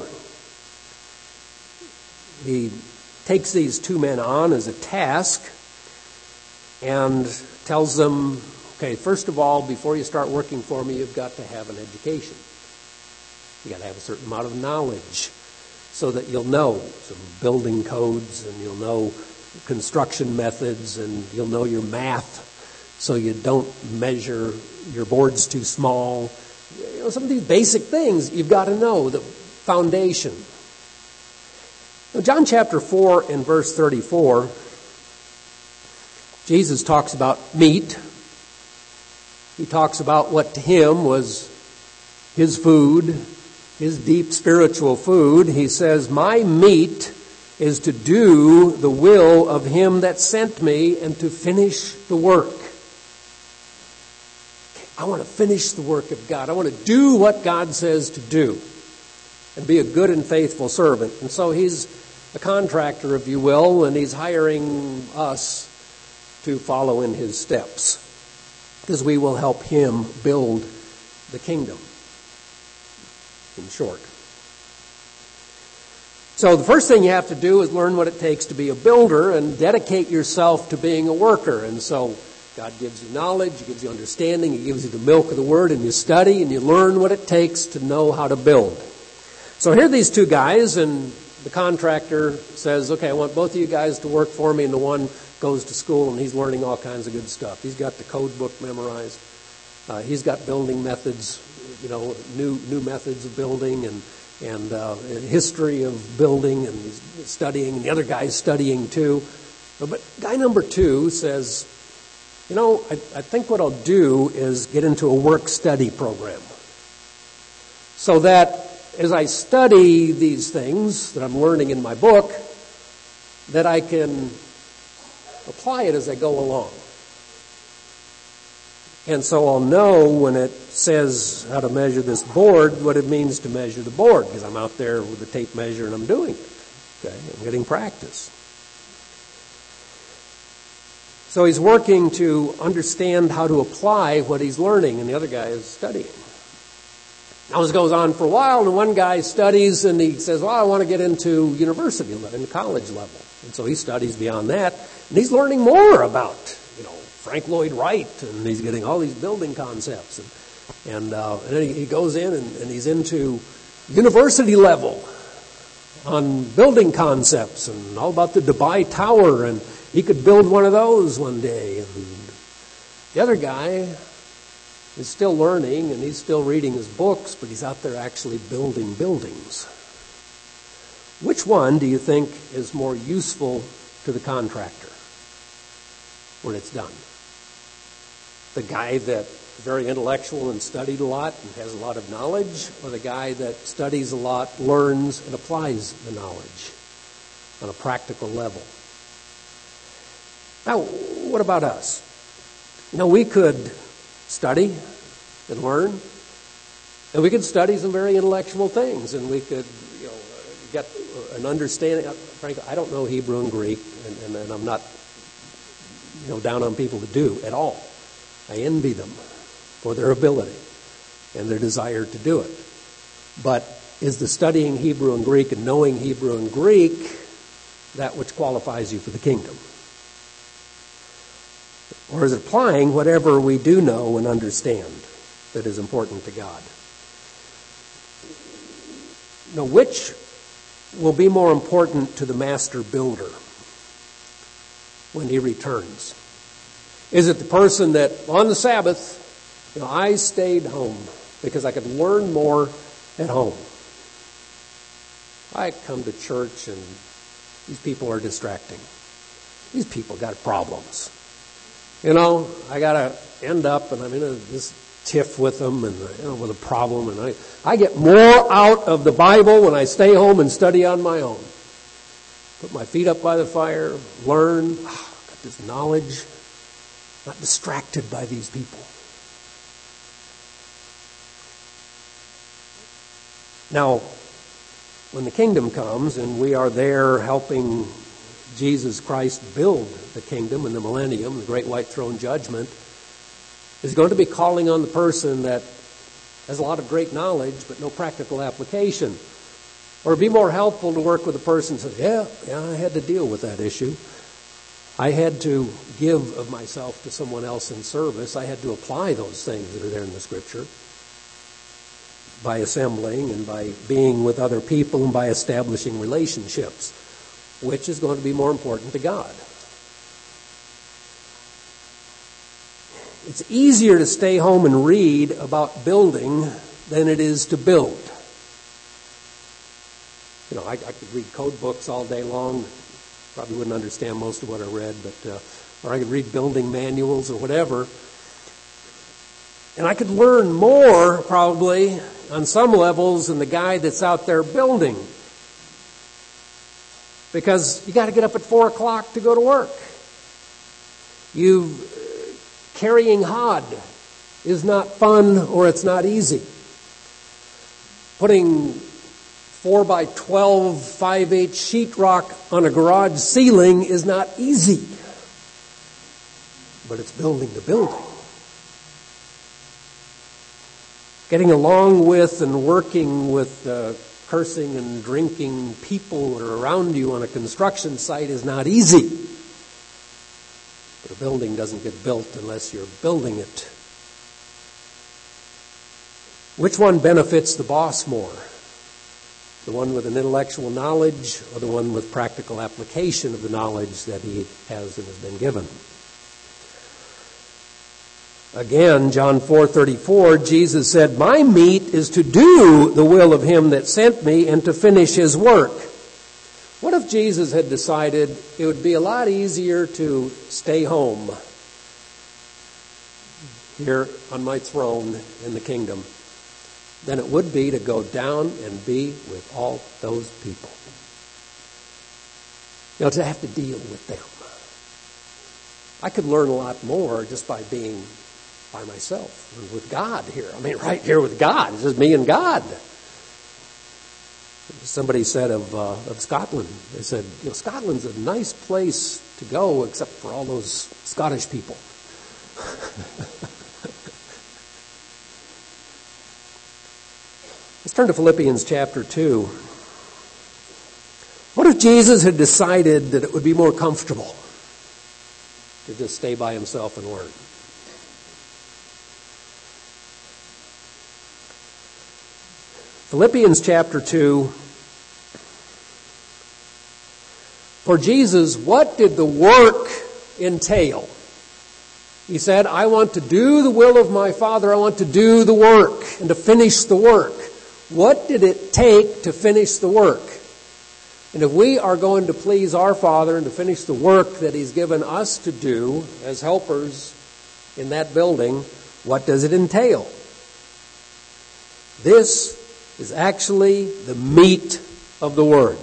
he takes these two men on as a task and tells them, okay, first of all, before you start working for me, you've got to have an education. You've got to have a certain amount of knowledge so that you'll know some building codes and you'll know construction methods and you'll know your math so you don't measure your boards too small. Some of these basic things you've got to know, the foundation. Now, John chapter 4 and verse 34, Jesus talks about meat. He talks about what to him was his food, his deep spiritual food. He says, my meat is to do the will of him that sent me and to finish the work. I want to finish the work of God. I want to do what God says to do and be a good and faithful servant. And so he's a contractor, if you will, and he's hiring us to follow in his steps because we will help him build the kingdom, in short. So the first thing you have to do is learn what it takes to be a builder and dedicate yourself to being a worker. And so God gives you knowledge, He gives you understanding, He gives you the milk of the Word, and you study and you learn what it takes to know how to build. So here are these two guys, and the contractor says, okay, I want both of you guys to work for me, and the one goes to school and he's learning all kinds of good stuff. He's got the code book memorized. He's got building methods, new methods of building and history of building, and he's studying, and the other guy's studying too. But guy number two says, I think what I'll do is get into a work-study program so that as I study these things that I'm learning in my book, that I can apply it as I go along. And so I'll know when it says how to measure this board, what it means to measure the board, because I'm out there with the tape measure and I'm doing it. Okay, I'm getting practice. So he's working to understand how to apply what he's learning, and the other guy is studying. Now this goes on for a while, and one guy studies, and he says, well, I want to get into university, into college level. And so he studies beyond that, and he's learning more about, Frank Lloyd Wright, and he's getting all these building concepts. And then he goes in, and he's into university level on building concepts, and all about the Dubai Tower, and he could build one of those one day. And the other guy is still learning, and he's still reading his books, but he's out there actually building buildings. Which one do you think is more useful to the contractor when it's done? The guy that's very intellectual and studied a lot and has a lot of knowledge, or the guy that studies a lot, learns, and applies the knowledge on a practical level? Now, what about us? We could study and learn, and we could study some very intellectual things, and we could, get an understanding. Frankly, I don't know Hebrew and Greek, and I'm not, down on people to do at all. I envy them for their ability and their desire to do it. But is the studying Hebrew and Greek and knowing Hebrew and Greek that which qualifies you for the kingdom? Or is it applying whatever we do know and understand that is important to God? will be more important to the master builder when he returns? Is it the person that on the Sabbath, I stayed home because I could learn more at home? I come to church and these people are distracting. These people got problems. I got to end up and I'm in this tiff with them and with a problem. And I get more out of the Bible when I stay home and study on my own. Put my feet up by the fire, learn, got this knowledge, not distracted by these people. Now, when the kingdom comes and we are there helping Jesus Christ build the kingdom in the millennium, the great white throne judgment, is going to be calling on the person that has a lot of great knowledge but no practical application. Or it'd be more helpful to work with a person who says, yeah, I had to deal with that issue. I had to give of myself to someone else in service. I had to apply those things that are there in the Scripture by assembling and by being with other people and by establishing relationships. Which is going to be more important to God? It's easier to stay home and read about building than it is to build. I could read code books all day long. Probably wouldn't understand most of what I read, or I could read building manuals or whatever. And I could learn more, probably, on some levels than the guy that's out there building. Because you got to get up at 4 o'clock to go to work. Carrying hod is not fun or it's not easy. Putting 4x12 5/8 sheetrock on a garage ceiling is not easy. But it's building the building. Getting along with and working with cursing and drinking people that are around you on a construction site is not easy. But a building doesn't get built unless you're building it. Which one benefits the boss more? The one with an intellectual knowledge or the one with practical application of the knowledge that he has and has been given? Again, John 4:34, Jesus said, "My meat is to do the will of him that sent me and to finish his work." What if Jesus had decided it would be a lot easier to stay home here on my throne in the kingdom than it would be to go down and be with all those people? To have to deal with them. I could learn a lot more just by being by myself and with God here. Right here with God. It's just me and God. Somebody said of Scotland, they said, Scotland's a nice place to go except for all those Scottish people. Let's turn to Philippians chapter 2. What if Jesus had decided that it would be more comfortable to just stay by himself and learn? Philippians chapter 2. For Jesus, what did the work entail? He said, I want to do the will of my Father. I want to do the work and to finish the work. What did it take to finish the work? And if we are going to please our Father and to finish the work that He's given us to do as helpers in that building, what does it entail? This is actually the meat of the Word.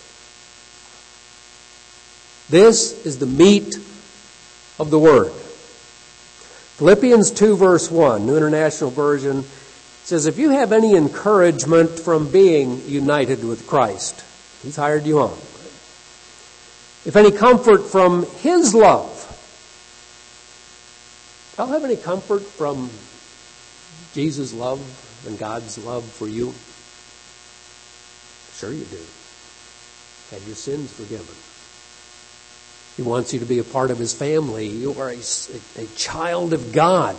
This is the meat of the Word. Philippians 2 verse 1, New International Version, says, if you have any encouragement from being united with Christ, He's hired you on. If any comfort from His love. I'll have any comfort from Jesus' love and God's love for you? Sure you do. Have your sins forgiven. He wants you to be a part of His family. You are a child of God.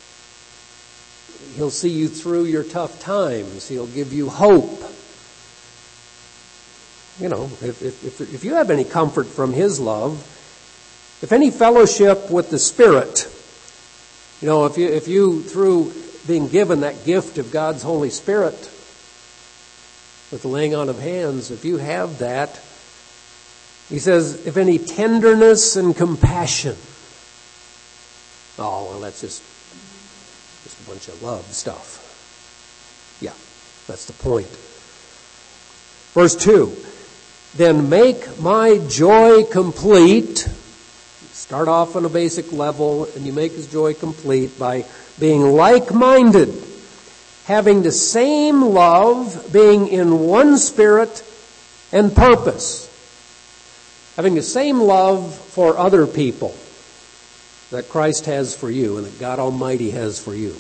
He'll see you through your tough times. He'll give you hope. if you have any comfort from his love, if any fellowship with the Spirit, if you through being given that gift of God's Holy Spirit with the laying on of hands, if you have that, he says, if any tenderness and compassion. Oh, well, that's just a bunch of love stuff. Yeah, that's the point. Verse 2, then make my joy complete. Start off on a basic level, and you make his joy complete by being like-minded, having the same love, being in one spirit and purpose. Having the same love for other people that Christ has for you and that God Almighty has for you.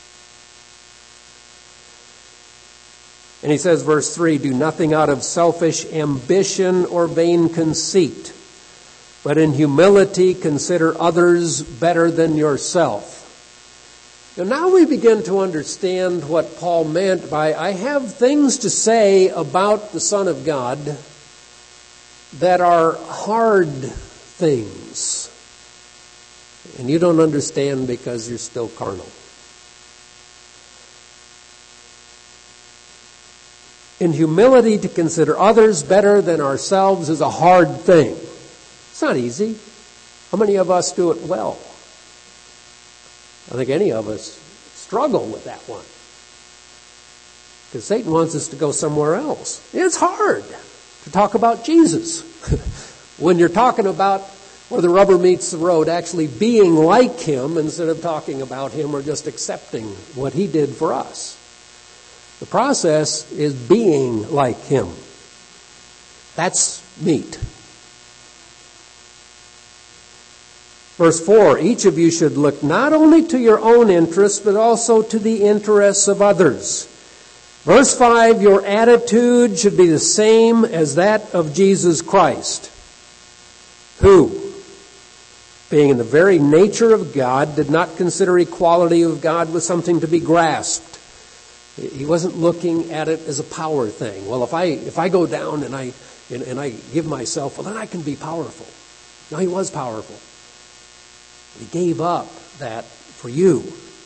And he says, verse 3, do nothing out of selfish ambition or vain conceit, but in humility consider others better than yourself. And now we begin to understand what Paul meant by, I have things to say about the Son of God that are hard things. And you don't understand because you're still carnal. In humility to consider others better than ourselves is a hard thing. It's not easy. How many of us do it well? I think any of us struggle with that one. Because Satan wants us to go somewhere else. It's hard to talk about Jesus. When you're talking about where the rubber meets the road, actually being like him instead of talking about him or just accepting what he did for us. The process is being like him. That's meat. Verse 4, each of you should look not only to your own interests, but also to the interests of others. Verse 5, your attitude should be the same as that of Jesus Christ, who, being in the very nature of God, did not consider equality with God was something to be grasped. He wasn't looking at it as a power thing. Well, if I go down and I give myself, well, then I can be powerful. No, he was powerful. He gave up that for you.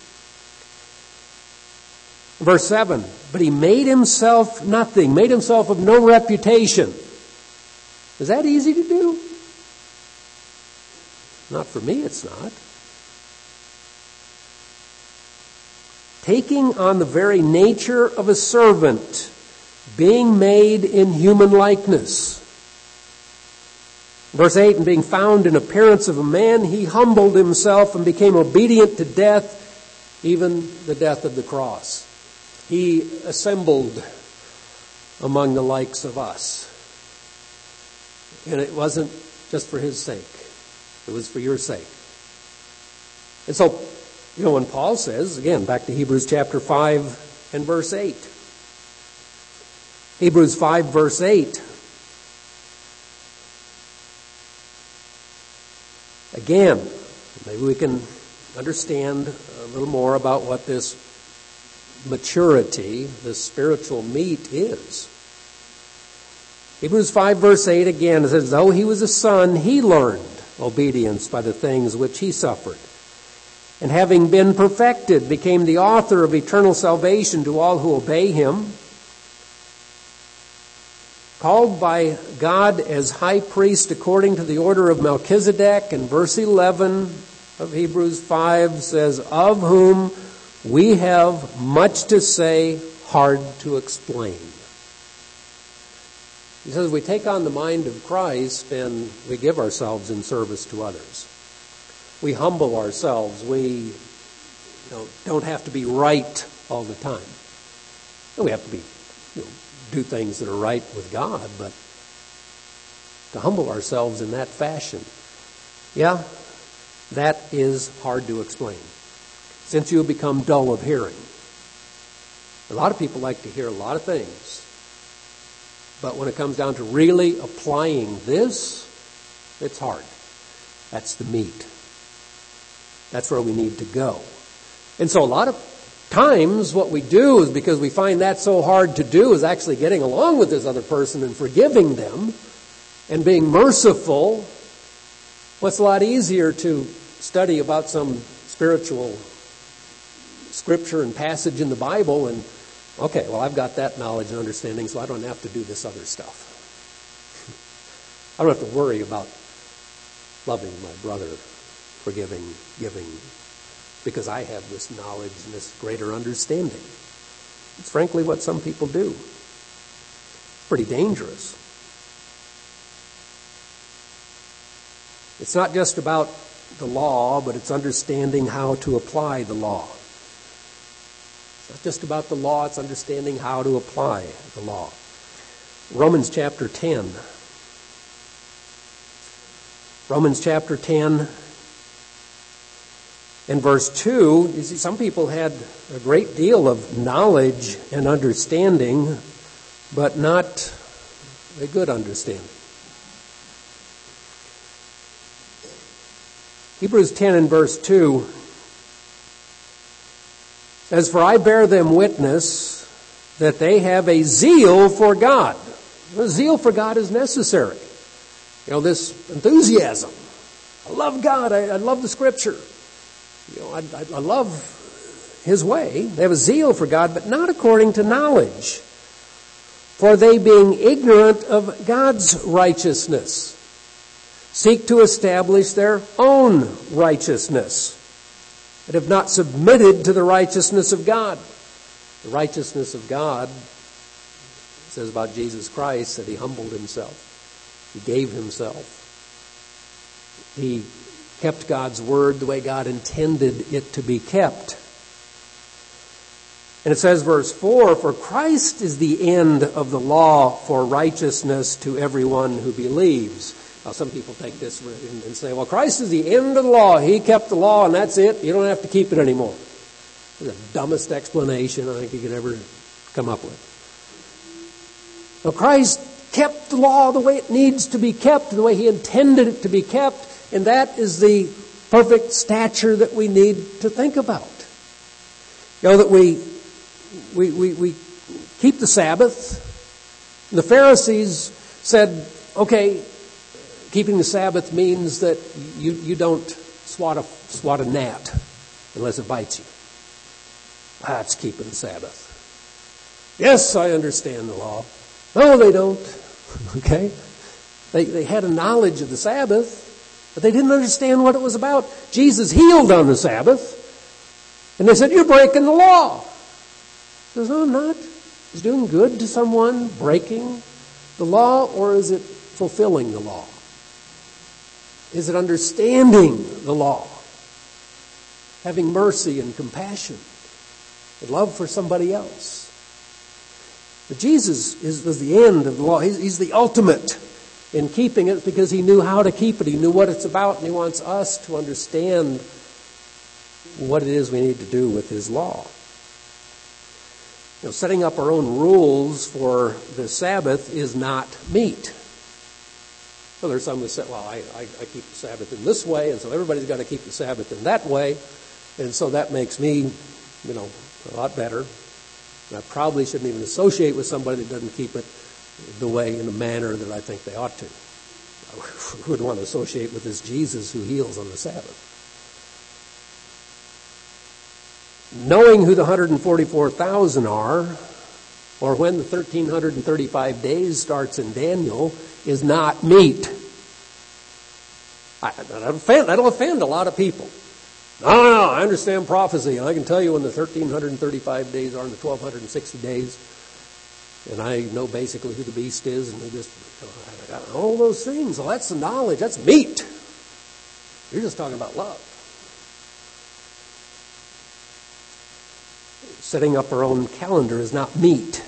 Verse 7, but he made himself nothing, made himself of no reputation. Is that easy to do? Not for me, it's not. Taking on the very nature of a servant, being made in human likeness. Verse 8, and being found in appearance of a man, he humbled himself and became obedient to death, even the death of the cross. He assembled among the likes of us. And it wasn't just for his sake. It was for your sake. And so, when Paul says, again, back to Hebrews chapter 5 and verse 8. Hebrews 5 verse 8. Again, maybe we can understand a little more about what this maturity, this spiritual meat is. Hebrews 5 verse 8 again, it says, though he was a son, he learned obedience by the things which he suffered. And having been perfected, became the author of eternal salvation to all who obey him. Called by God as high priest according to the order of Melchizedek, and verse 11 of Hebrews 5 says, of whom we have much to say, hard to explain. He says we take on the mind of Christ and we give ourselves in service to others. We humble ourselves. We don't have to be right all the time. We have to be, do things that are right with God, but to humble ourselves in that fashion, yeah, that is hard to explain. Since you have become dull of hearing. A lot of people like to hear a lot of things. But when it comes down to really applying this, it's hard. That's the meat. That's where we need to go. And so a lot of Times what we do is because we find that so hard to do is actually getting along with this other person and forgiving them and being merciful. Well, it's a lot easier to study about some spiritual scripture and passage in the Bible and, okay, well, I've got that knowledge and understanding, so I don't have to do this other stuff. I don't have to worry about loving my brother, forgiving, giving, because I have this knowledge and this greater understanding. It's frankly what some people do. Pretty dangerous. It's not just about the law, but it's understanding how to apply the law. It's not just about the law, it's understanding how to apply the law. Romans chapter 10. Romans chapter 10 and verse 2, you see, some people had a great deal of knowledge and understanding, but not a good understanding. Hebrews 10 and verse 2 says, "For I bear them witness that they have a zeal for God." The zeal for God is necessary. You know, this enthusiasm. I love God. I love the Scripture. You know, I love His way. They have a zeal for God, but not according to knowledge. For they, being ignorant of God's righteousness, seek to establish their own righteousness, but have not submitted to the righteousness of God. The righteousness of God says about Jesus Christ that He humbled Himself. He gave Himself. He kept God's word the way God intended it to be kept. And it says, verse 4, "For Christ is the end of the law for righteousness to everyone who believes." Now some people take this and say, well, Christ is the end of the law. He kept the law and that's it. You don't have to keep it anymore. It's the dumbest explanation I think you could ever come up with. Now Christ kept the law the way it needs to be kept, the way He intended it to be kept, and that is the perfect stature that we need to think about. You know, that we keep the Sabbath. The Pharisees said, okay, keeping the Sabbath means that you don't swat a gnat unless it bites you. That's keeping the Sabbath. Yes, I understand the law. No, they don't. Okay? They had a knowledge of the Sabbath, but they didn't understand what it was about. Jesus healed on the Sabbath, and they said, you're breaking the law. He says, no, I'm not. Is doing good to someone breaking the law, or is it fulfilling the law? Is it understanding the law? Having mercy and compassion and love for somebody else? But Jesus was the end of the law. He's the ultimate in keeping it because He knew how to keep it. He knew what it's about, and He wants us to understand what it is we need to do with His law. You know, setting up our own rules for the Sabbath is not meat. So there's some who say, well, I keep the Sabbath in this way, and so everybody's got to keep the Sabbath in that way, and so that makes me, a lot better. And I probably shouldn't even associate with somebody that doesn't keep it the way, in the manner that I think they ought to. I wouldn't want to associate with this Jesus who heals on the Sabbath. Knowing who the 144,000 are, or when the 1,335 days starts in Daniel, is not meat. That'll offend a lot of people. No, I understand prophecy, and I can tell you when the 1,335 days are and the 1,260 days, and I know basically who the beast is, and they just, all those things. Well, that's the knowledge. That's meat. You're just talking about love. Setting up our own calendar is not meat.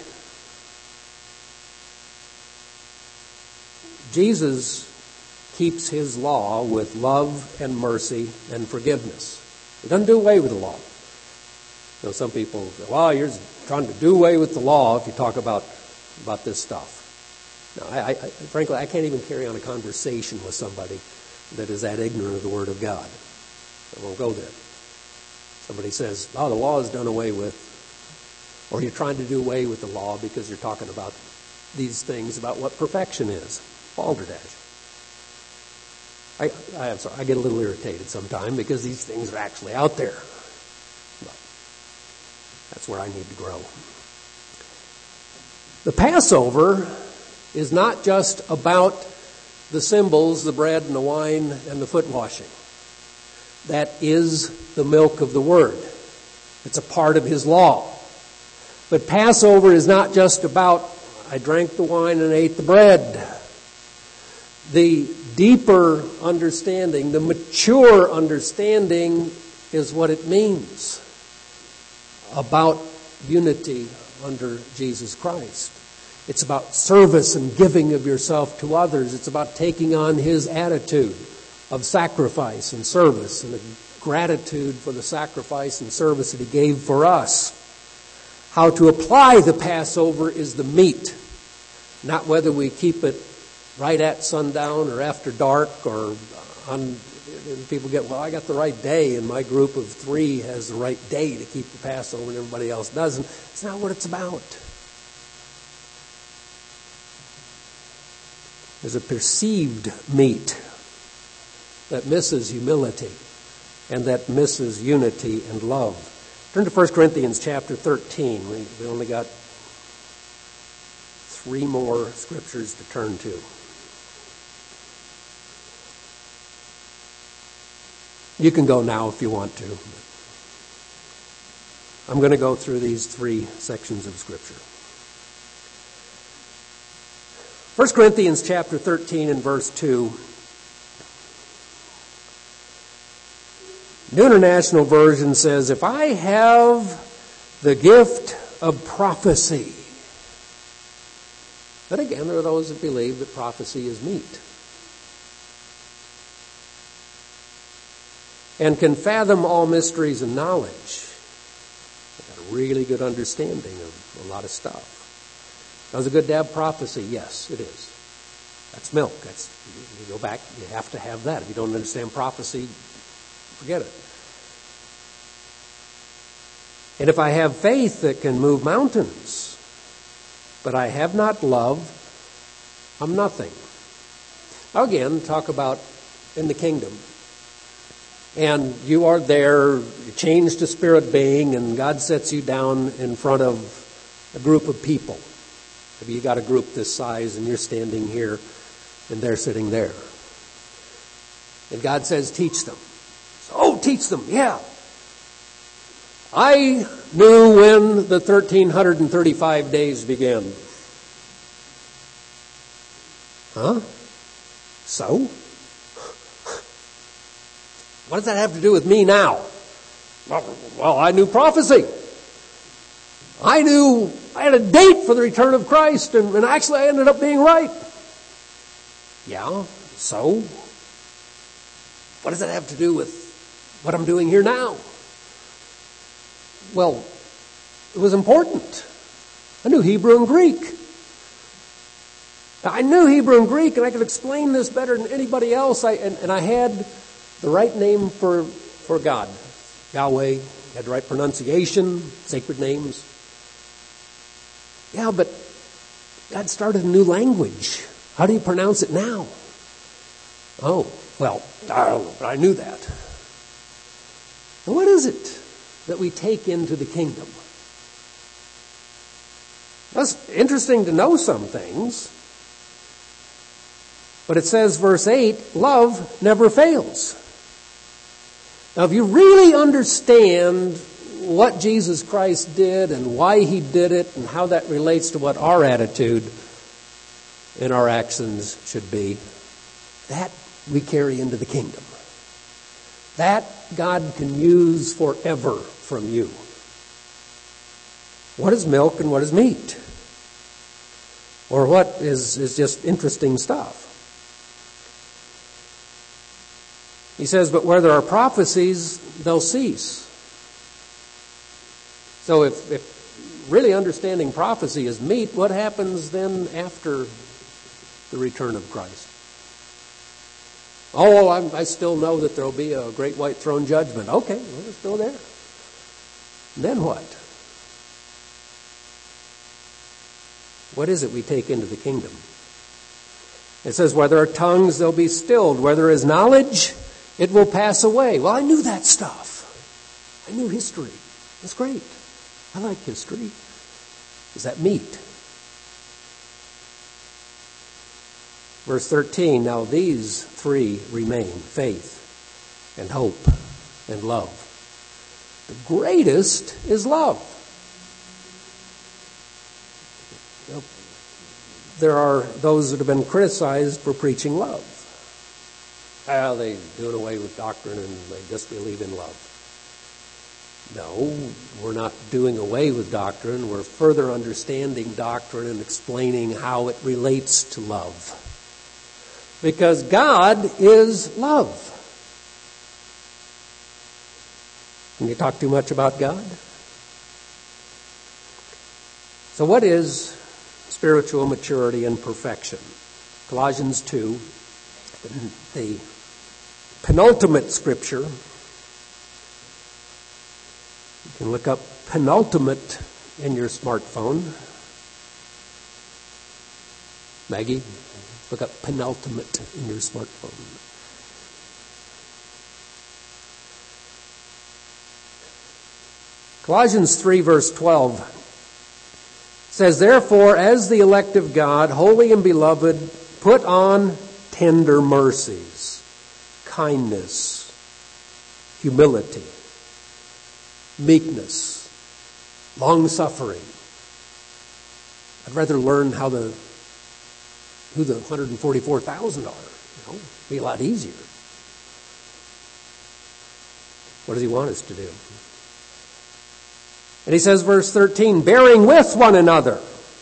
Jesus keeps His law with love and mercy and forgiveness. He doesn't do away with the law. You know, some people say, well, you're trying to do away with the law if you talk about this stuff. No, frankly, I can't even carry on a conversation with somebody that is that ignorant of the Word of God. I won't go there. Somebody says, oh, the law is done away with. Or you're trying to do away with the law because you're talking about these things, about what perfection is. Balderdash. I'm sorry, I get a little irritated sometimes because these things are actually out there. But that's where I need to grow. The Passover is not just about the symbols, the bread and the wine and the foot washing. That is the milk of the Word. It's a part of His law. But Passover is not just about, I drank the wine and ate the bread. The deeper understanding, the mature understanding is what it means about unity under Jesus Christ. It's about service and giving of yourself to others. It's about taking on His attitude of sacrifice and service and gratitude for the sacrifice and service that He gave for us. How to apply the Passover is the meat, not whether we keep it right at sundown or after dark or on. People get, well, I got the right day, and my group of 3 has the right day to keep the Passover and everybody else doesn't. It's not what it's about. There's a perceived meat that misses humility and that misses unity and love. Turn to 1 Corinthians chapter 13. We only got 3 more scriptures to turn to. You can go now if you want to. I'm going to go through these 3 sections of Scripture. 1 Corinthians chapter 13 and verse 2. New International Version says, if I have the gift of prophecy. But again, there are those that believe that prophecy is meat. And can fathom all mysteries and knowledge. I've got a really good understanding of a lot of stuff. Now, is it good to have prophecy? Yes, it is. That's milk. You go back, you have to have that. If you don't understand prophecy, forget it. And if I have faith that can move mountains, but I have not love, I'm nothing. Now again, talk about in the kingdom. And you are there, you change to spirit being, and God sets you down in front of a group of people. Maybe you got a group this size and you're standing here and they're sitting there. And God says, teach them. Oh, teach them, yeah. I knew when the 1,335 days began. Huh? So? What does that have to do with me now? Well, I knew prophecy. I knew I had a date for the return of Christ, and actually I ended up being right. Yeah, so? What does that have to do with what I'm doing here now? Well, it was important. I knew Hebrew and Greek. Now, I knew Hebrew and Greek, and I could explain this better than anybody else. And I had the right name for God. Yahweh, had the right pronunciation, sacred names. Yeah, but God started a new language. How do you pronounce it now? Oh, well, I knew that. And what is it that we take into the kingdom? That's interesting to know some things. But it says, verse 8, love never fails. Now, if you really understand what Jesus Christ did and why He did it and how that relates to what our attitude and our actions should be, that we carry into the kingdom. That God can use forever from you. What is milk and what is meat? Or what is just interesting stuff? He says, but where there are prophecies, they'll cease. So if really understanding prophecy is meat, what happens then after the return of Christ? Oh, I still know that there will be a great white throne judgment. Okay, well, it's still there. Then what? What is it we take into the kingdom? It says, where there are tongues, they'll be stilled. Where there is knowledge, it will pass away. Well, I knew that stuff. I knew history. That's great. I like history. Is that meat? Verse 13, now these three remain, faith and hope and love. The greatest is love. There are those that have been criticized for preaching love. Well, they do it away with doctrine and they just believe in love. No, we're not doing away with doctrine. We're further understanding doctrine and explaining how it relates to love. Because God is love. Can you talk too much about God? So what is spiritual maturity and perfection? Colossians 2, the penultimate scripture. You can look up penultimate in your smartphone. Maggie, look up penultimate in your smartphone. Colossians 3 verse 12 says, therefore, as the elect of God, holy and beloved, put on tender mercies, kindness, humility, meekness, long-suffering. I'd rather learn who the 144,000 are. It'd be a lot easier. What does he want us to do? And he says, verse 13, bearing with one another.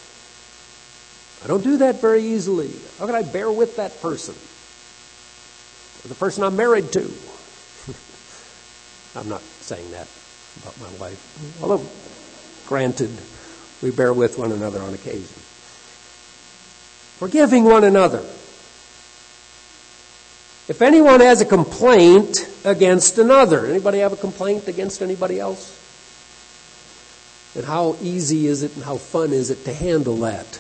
I don't do that very easily. How can I bear with that person? Or the person I'm married to? I'm not saying that about my wife. Although, granted, we bear with one another on occasion. Forgiving one another. If anyone has a complaint against another, anybody have a complaint against anybody else? And how easy is it and how fun is it to handle that?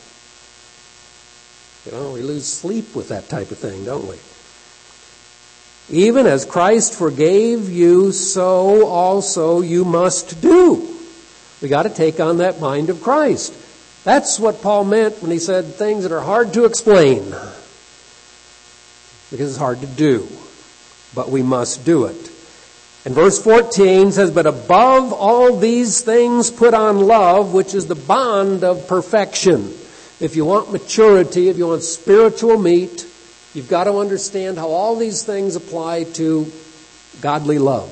We lose sleep with that type of thing, don't we? Even as Christ forgave you, so also you must do. We got to take on that mind of Christ. That's what Paul meant when he said things that are hard to explain. Because it's hard to do. But we must do it. And verse 14 says, but above all these things put on love, which is the bond of perfection. If you want maturity, if you want spiritual meat, you've got to understand how all these things apply to godly love.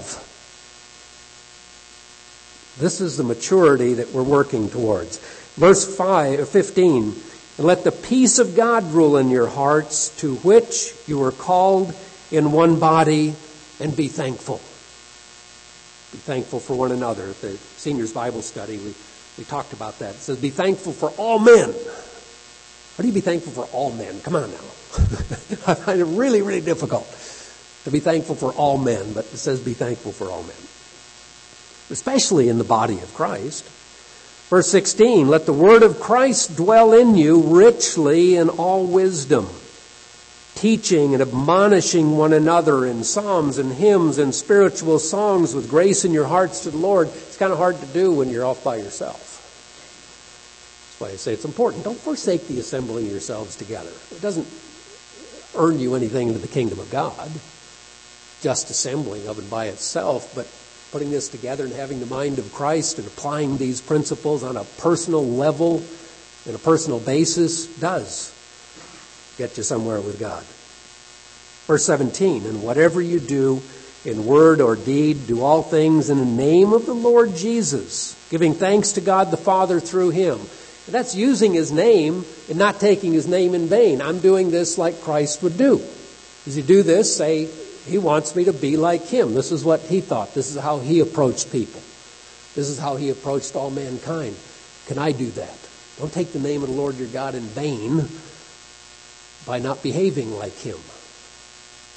This is the maturity that we're working towards. Verse 15, and let the peace of God rule in your hearts, to which you were called in one body, and be thankful. Be thankful for one another. At the seniors Bible study, we talked about that. It says, be thankful for all men. How do you be thankful for all men? Come on now. I find it really, really difficult to be thankful for all men, but it says be thankful for all men. Especially in the body of Christ. Verse 16, let the word of Christ dwell in you richly in all wisdom, teaching and admonishing one another in psalms and hymns and spiritual songs with grace in your hearts to the Lord. It's kind of hard to do when you're off by yourself. That's why I say it's important. Don't forsake the assembling yourselves together. It doesn't earn you anything into the kingdom of God, just assembling of it by itself, but putting this together and having the mind of Christ and applying these principles on a personal level and a personal basis does get you somewhere with God. Verse 17, and whatever you do in word or deed, do all things in the name of the Lord Jesus, giving thanks to God the Father through him. And that's using his name and not taking his name in vain. I'm doing this like Christ would do. As you do this, say, he wants me to be like him. This is what he thought. This is how he approached people. This is how he approached all mankind. Can I do that? Don't take the name of the Lord your God in vain by not behaving like him.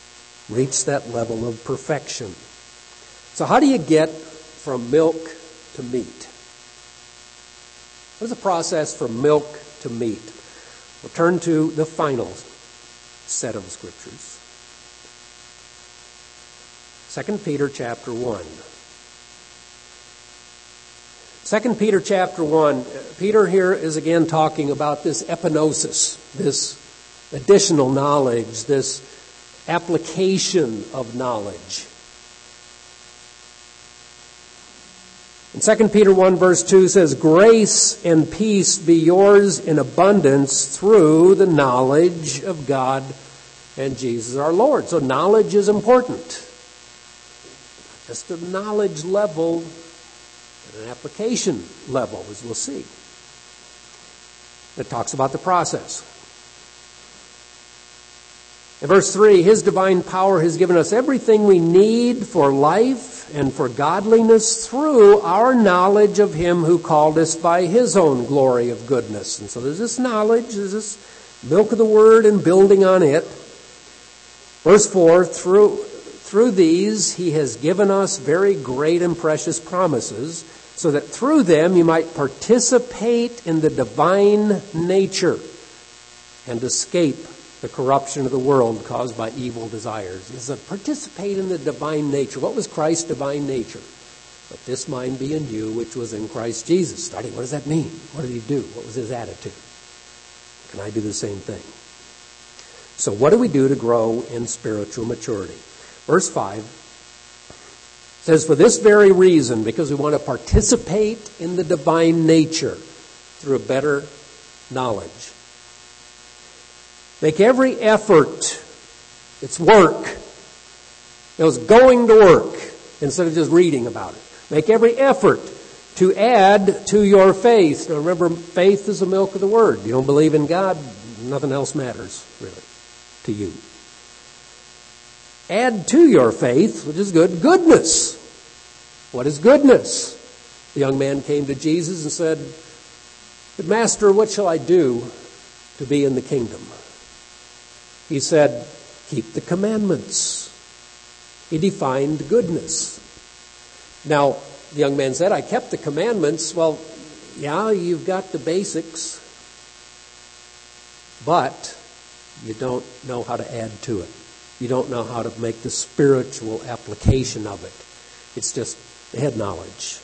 Reach that level of perfection. So how do you get from milk to meat? What is the process from milk to meat? We'll turn to the final set of scriptures. 2 Peter chapter 1. 2 Peter chapter 1, Peter here is again talking about this epignosis, this additional knowledge, this application of knowledge. In 2 Peter 1 verse 2 says, "Grace and peace be yours in abundance through the knowledge of God and Jesus our Lord." So knowledge is important. Just the knowledge level and an application level, as we'll see. It talks about the process. In verse 3, "His divine power has given us everything we need for life and for godliness through our knowledge of Him who called us by His own glory of goodness." And so there's this knowledge, there's this milk of the Word and building on it. Verse 4, through these He has given us very great and precious promises, so that through them you might participate in the divine nature and escape the corruption of the world caused by evil desires. It's to participate in the divine nature. What was Christ's divine nature? "Let this mind be in you, which was in Christ Jesus." Studying, what does that mean? What did He do? What was His attitude? Can I do the same thing? So what do we do to grow in spiritual maturity? Verse 5 says, "For this very reason," because we want to participate in the divine nature through a better knowledge, "make every effort," it's work. It was going to work instead of just reading about it. "Make every effort to add to your faith." Now remember, faith is the milk of the Word. You don't believe in God, nothing else matters, really, to you. "Add to your faith," which is good, "goodness." What is goodness? The young man came to Jesus and said, "Good Master, what shall I do to be in the kingdom?" He said, "Keep the commandments." He defined goodness. Now, the young man said, "I kept the commandments." Well, yeah, you've got the basics, but you don't know how to add to it. You don't know how to make the spiritual application of it. It's just head knowledge.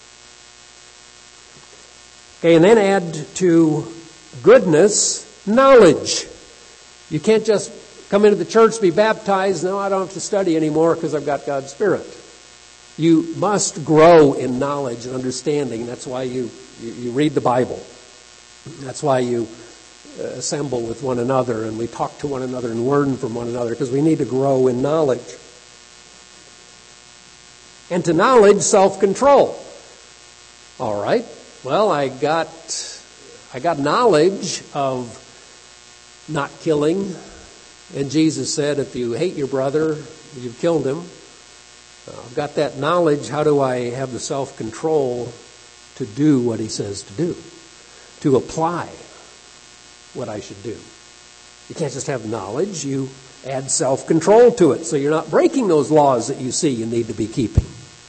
Okay, and then add to goodness, knowledge. You can't just come into the church, be baptized, no, I don't have to study anymore because I've got God's Spirit. You must grow in knowledge and understanding. That's why you read the Bible. That's why you assemble with one another and we talk to one another and learn from one another, because we need to grow in knowledge. And to knowledge, self-control. All right. Well, I got knowledge of not killing. And Jesus said, if you hate your brother, you've killed him. I've got that knowledge. How do I have the self-control to do what He says to do? To apply what I should do. You can't just have knowledge. You add self-control to it, so you're not breaking those laws that you see you need to be keeping.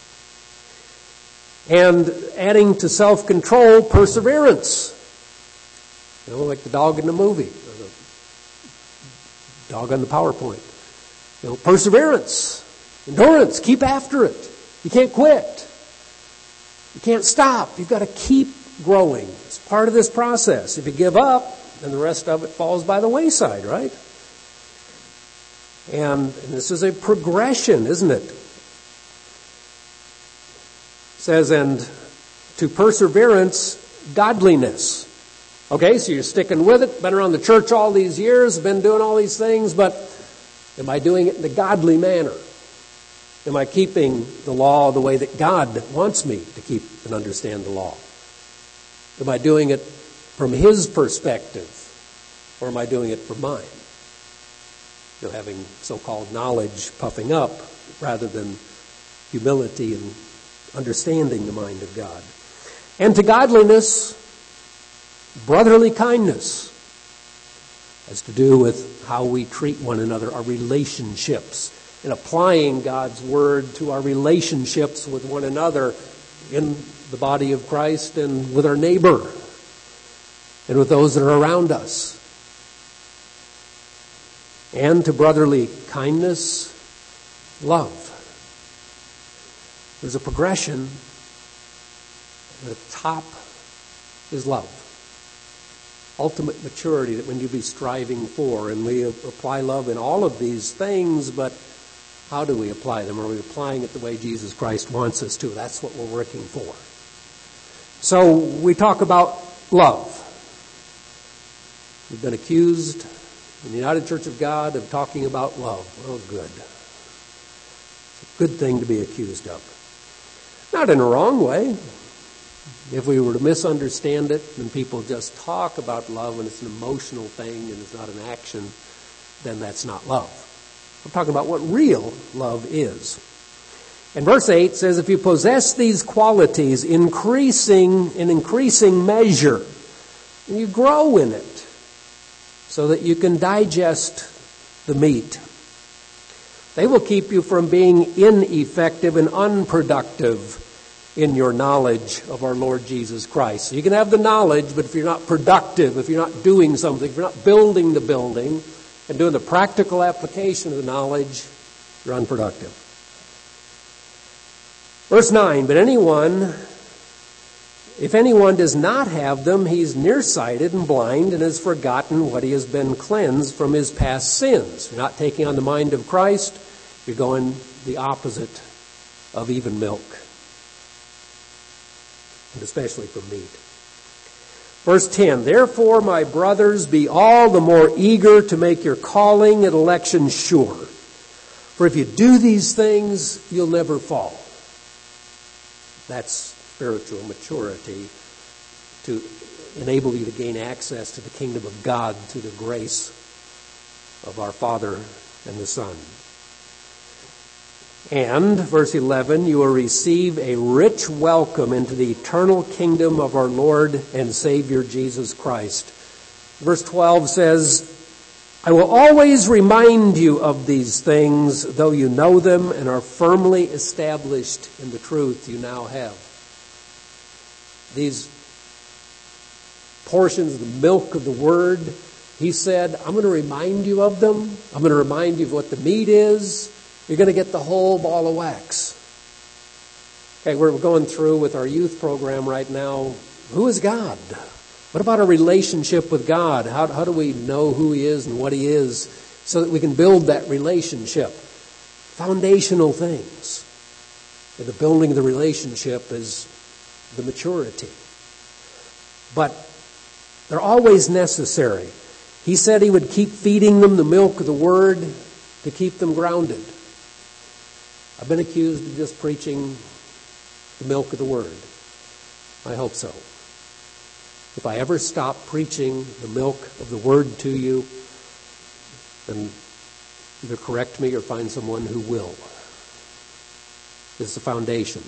And adding to self-control, perseverance. You know, like the dog in the movie, or the dog on the PowerPoint. You know, perseverance, endurance, keep after it. You can't quit. You can't stop. You've got to keep growing. It's part of this process. If you give up, then the rest of it falls by the wayside, right? And this is a progression, isn't it? It says, and to perseverance, godliness. Okay, so you're sticking with it, been around the church all these years, been doing all these things, but am I doing it in a godly manner? Am I keeping the law the way that God wants me to keep and understand the law? Am I doing it from His perspective, or am I doing it from mine? You know, having so-called knowledge puffing up rather than humility and understanding the mind of God. And to godliness, brotherly kindness has to do with how we treat one another, our relationships, and applying God's Word to our relationships with one another in the body of Christ and with our neighbor and with those that are around us. And to brotherly kindness, love. There's a progression. The top is love. Ultimate maturity that we need to be striving for. And we apply love in all of these things, but how do we apply them? Are we applying it the way Jesus Christ wants us to? That's what we're working for. So we talk about love. We've been accused in the United Church of God of talking about love. Oh, good. It's a good thing to be accused of. Not in a wrong way. If we were to misunderstand it and people just talk about love and it's an emotional thing and it's not an action, then that's not love. I'm talking about what real love is. And verse 8 says, if you possess these qualities in increasing measure, and you grow in it so that you can digest the meat, they will keep you from being ineffective and unproductive in your knowledge of our Lord Jesus Christ. So you can have the knowledge, but if you're not productive, if you're not doing something, if you're not building the building and doing the practical application of the knowledge, you're unproductive. Verse 9, but if anyone does not have them, he's nearsighted and blind and has forgotten what he has been cleansed from his past sins. You're not taking on the mind of Christ. You're going the opposite of even milk, and especially from meat. Verse 10, therefore, my brothers, be all the more eager to make your calling and election sure. For if you do these things, you'll never fall. That's spiritual maturity, to enable you to gain access to the kingdom of God through the grace of our Father and the Son. And, verse 11, you will receive a rich welcome into the eternal kingdom of our Lord and Savior Jesus Christ. Verse 12 says, I will always remind you of these things, though you know them and are firmly established in the truth you now have. These portions of the milk of the Word, he said, I'm going to remind you of them. I'm going to remind you of what the meat is. You're going to get the whole ball of wax. Okay, we're going through with our youth program right now. Who is God? What about our relationship with God? How do we know who He is and what He is so that we can build that relationship? Foundational things. And the building of the relationship is the maturity. But they're always necessary. He said He would keep feeding them the milk of the Word to keep them grounded. I've been accused of just preaching the milk of the Word. I hope so. If I ever stop preaching the milk of the Word to you, then either correct me or find someone who will. It's the foundation.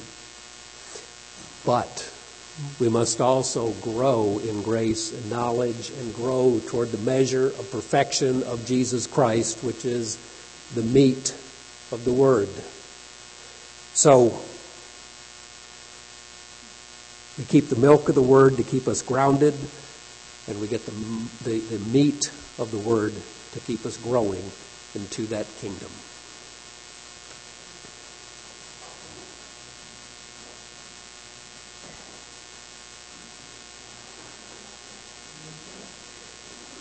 But we must also grow in grace and knowledge and grow toward the measure of perfection of Jesus Christ, which is the meat of the Word. So, we keep the milk of the Word to keep us grounded, and we get the meat of the Word to keep us growing into that kingdom.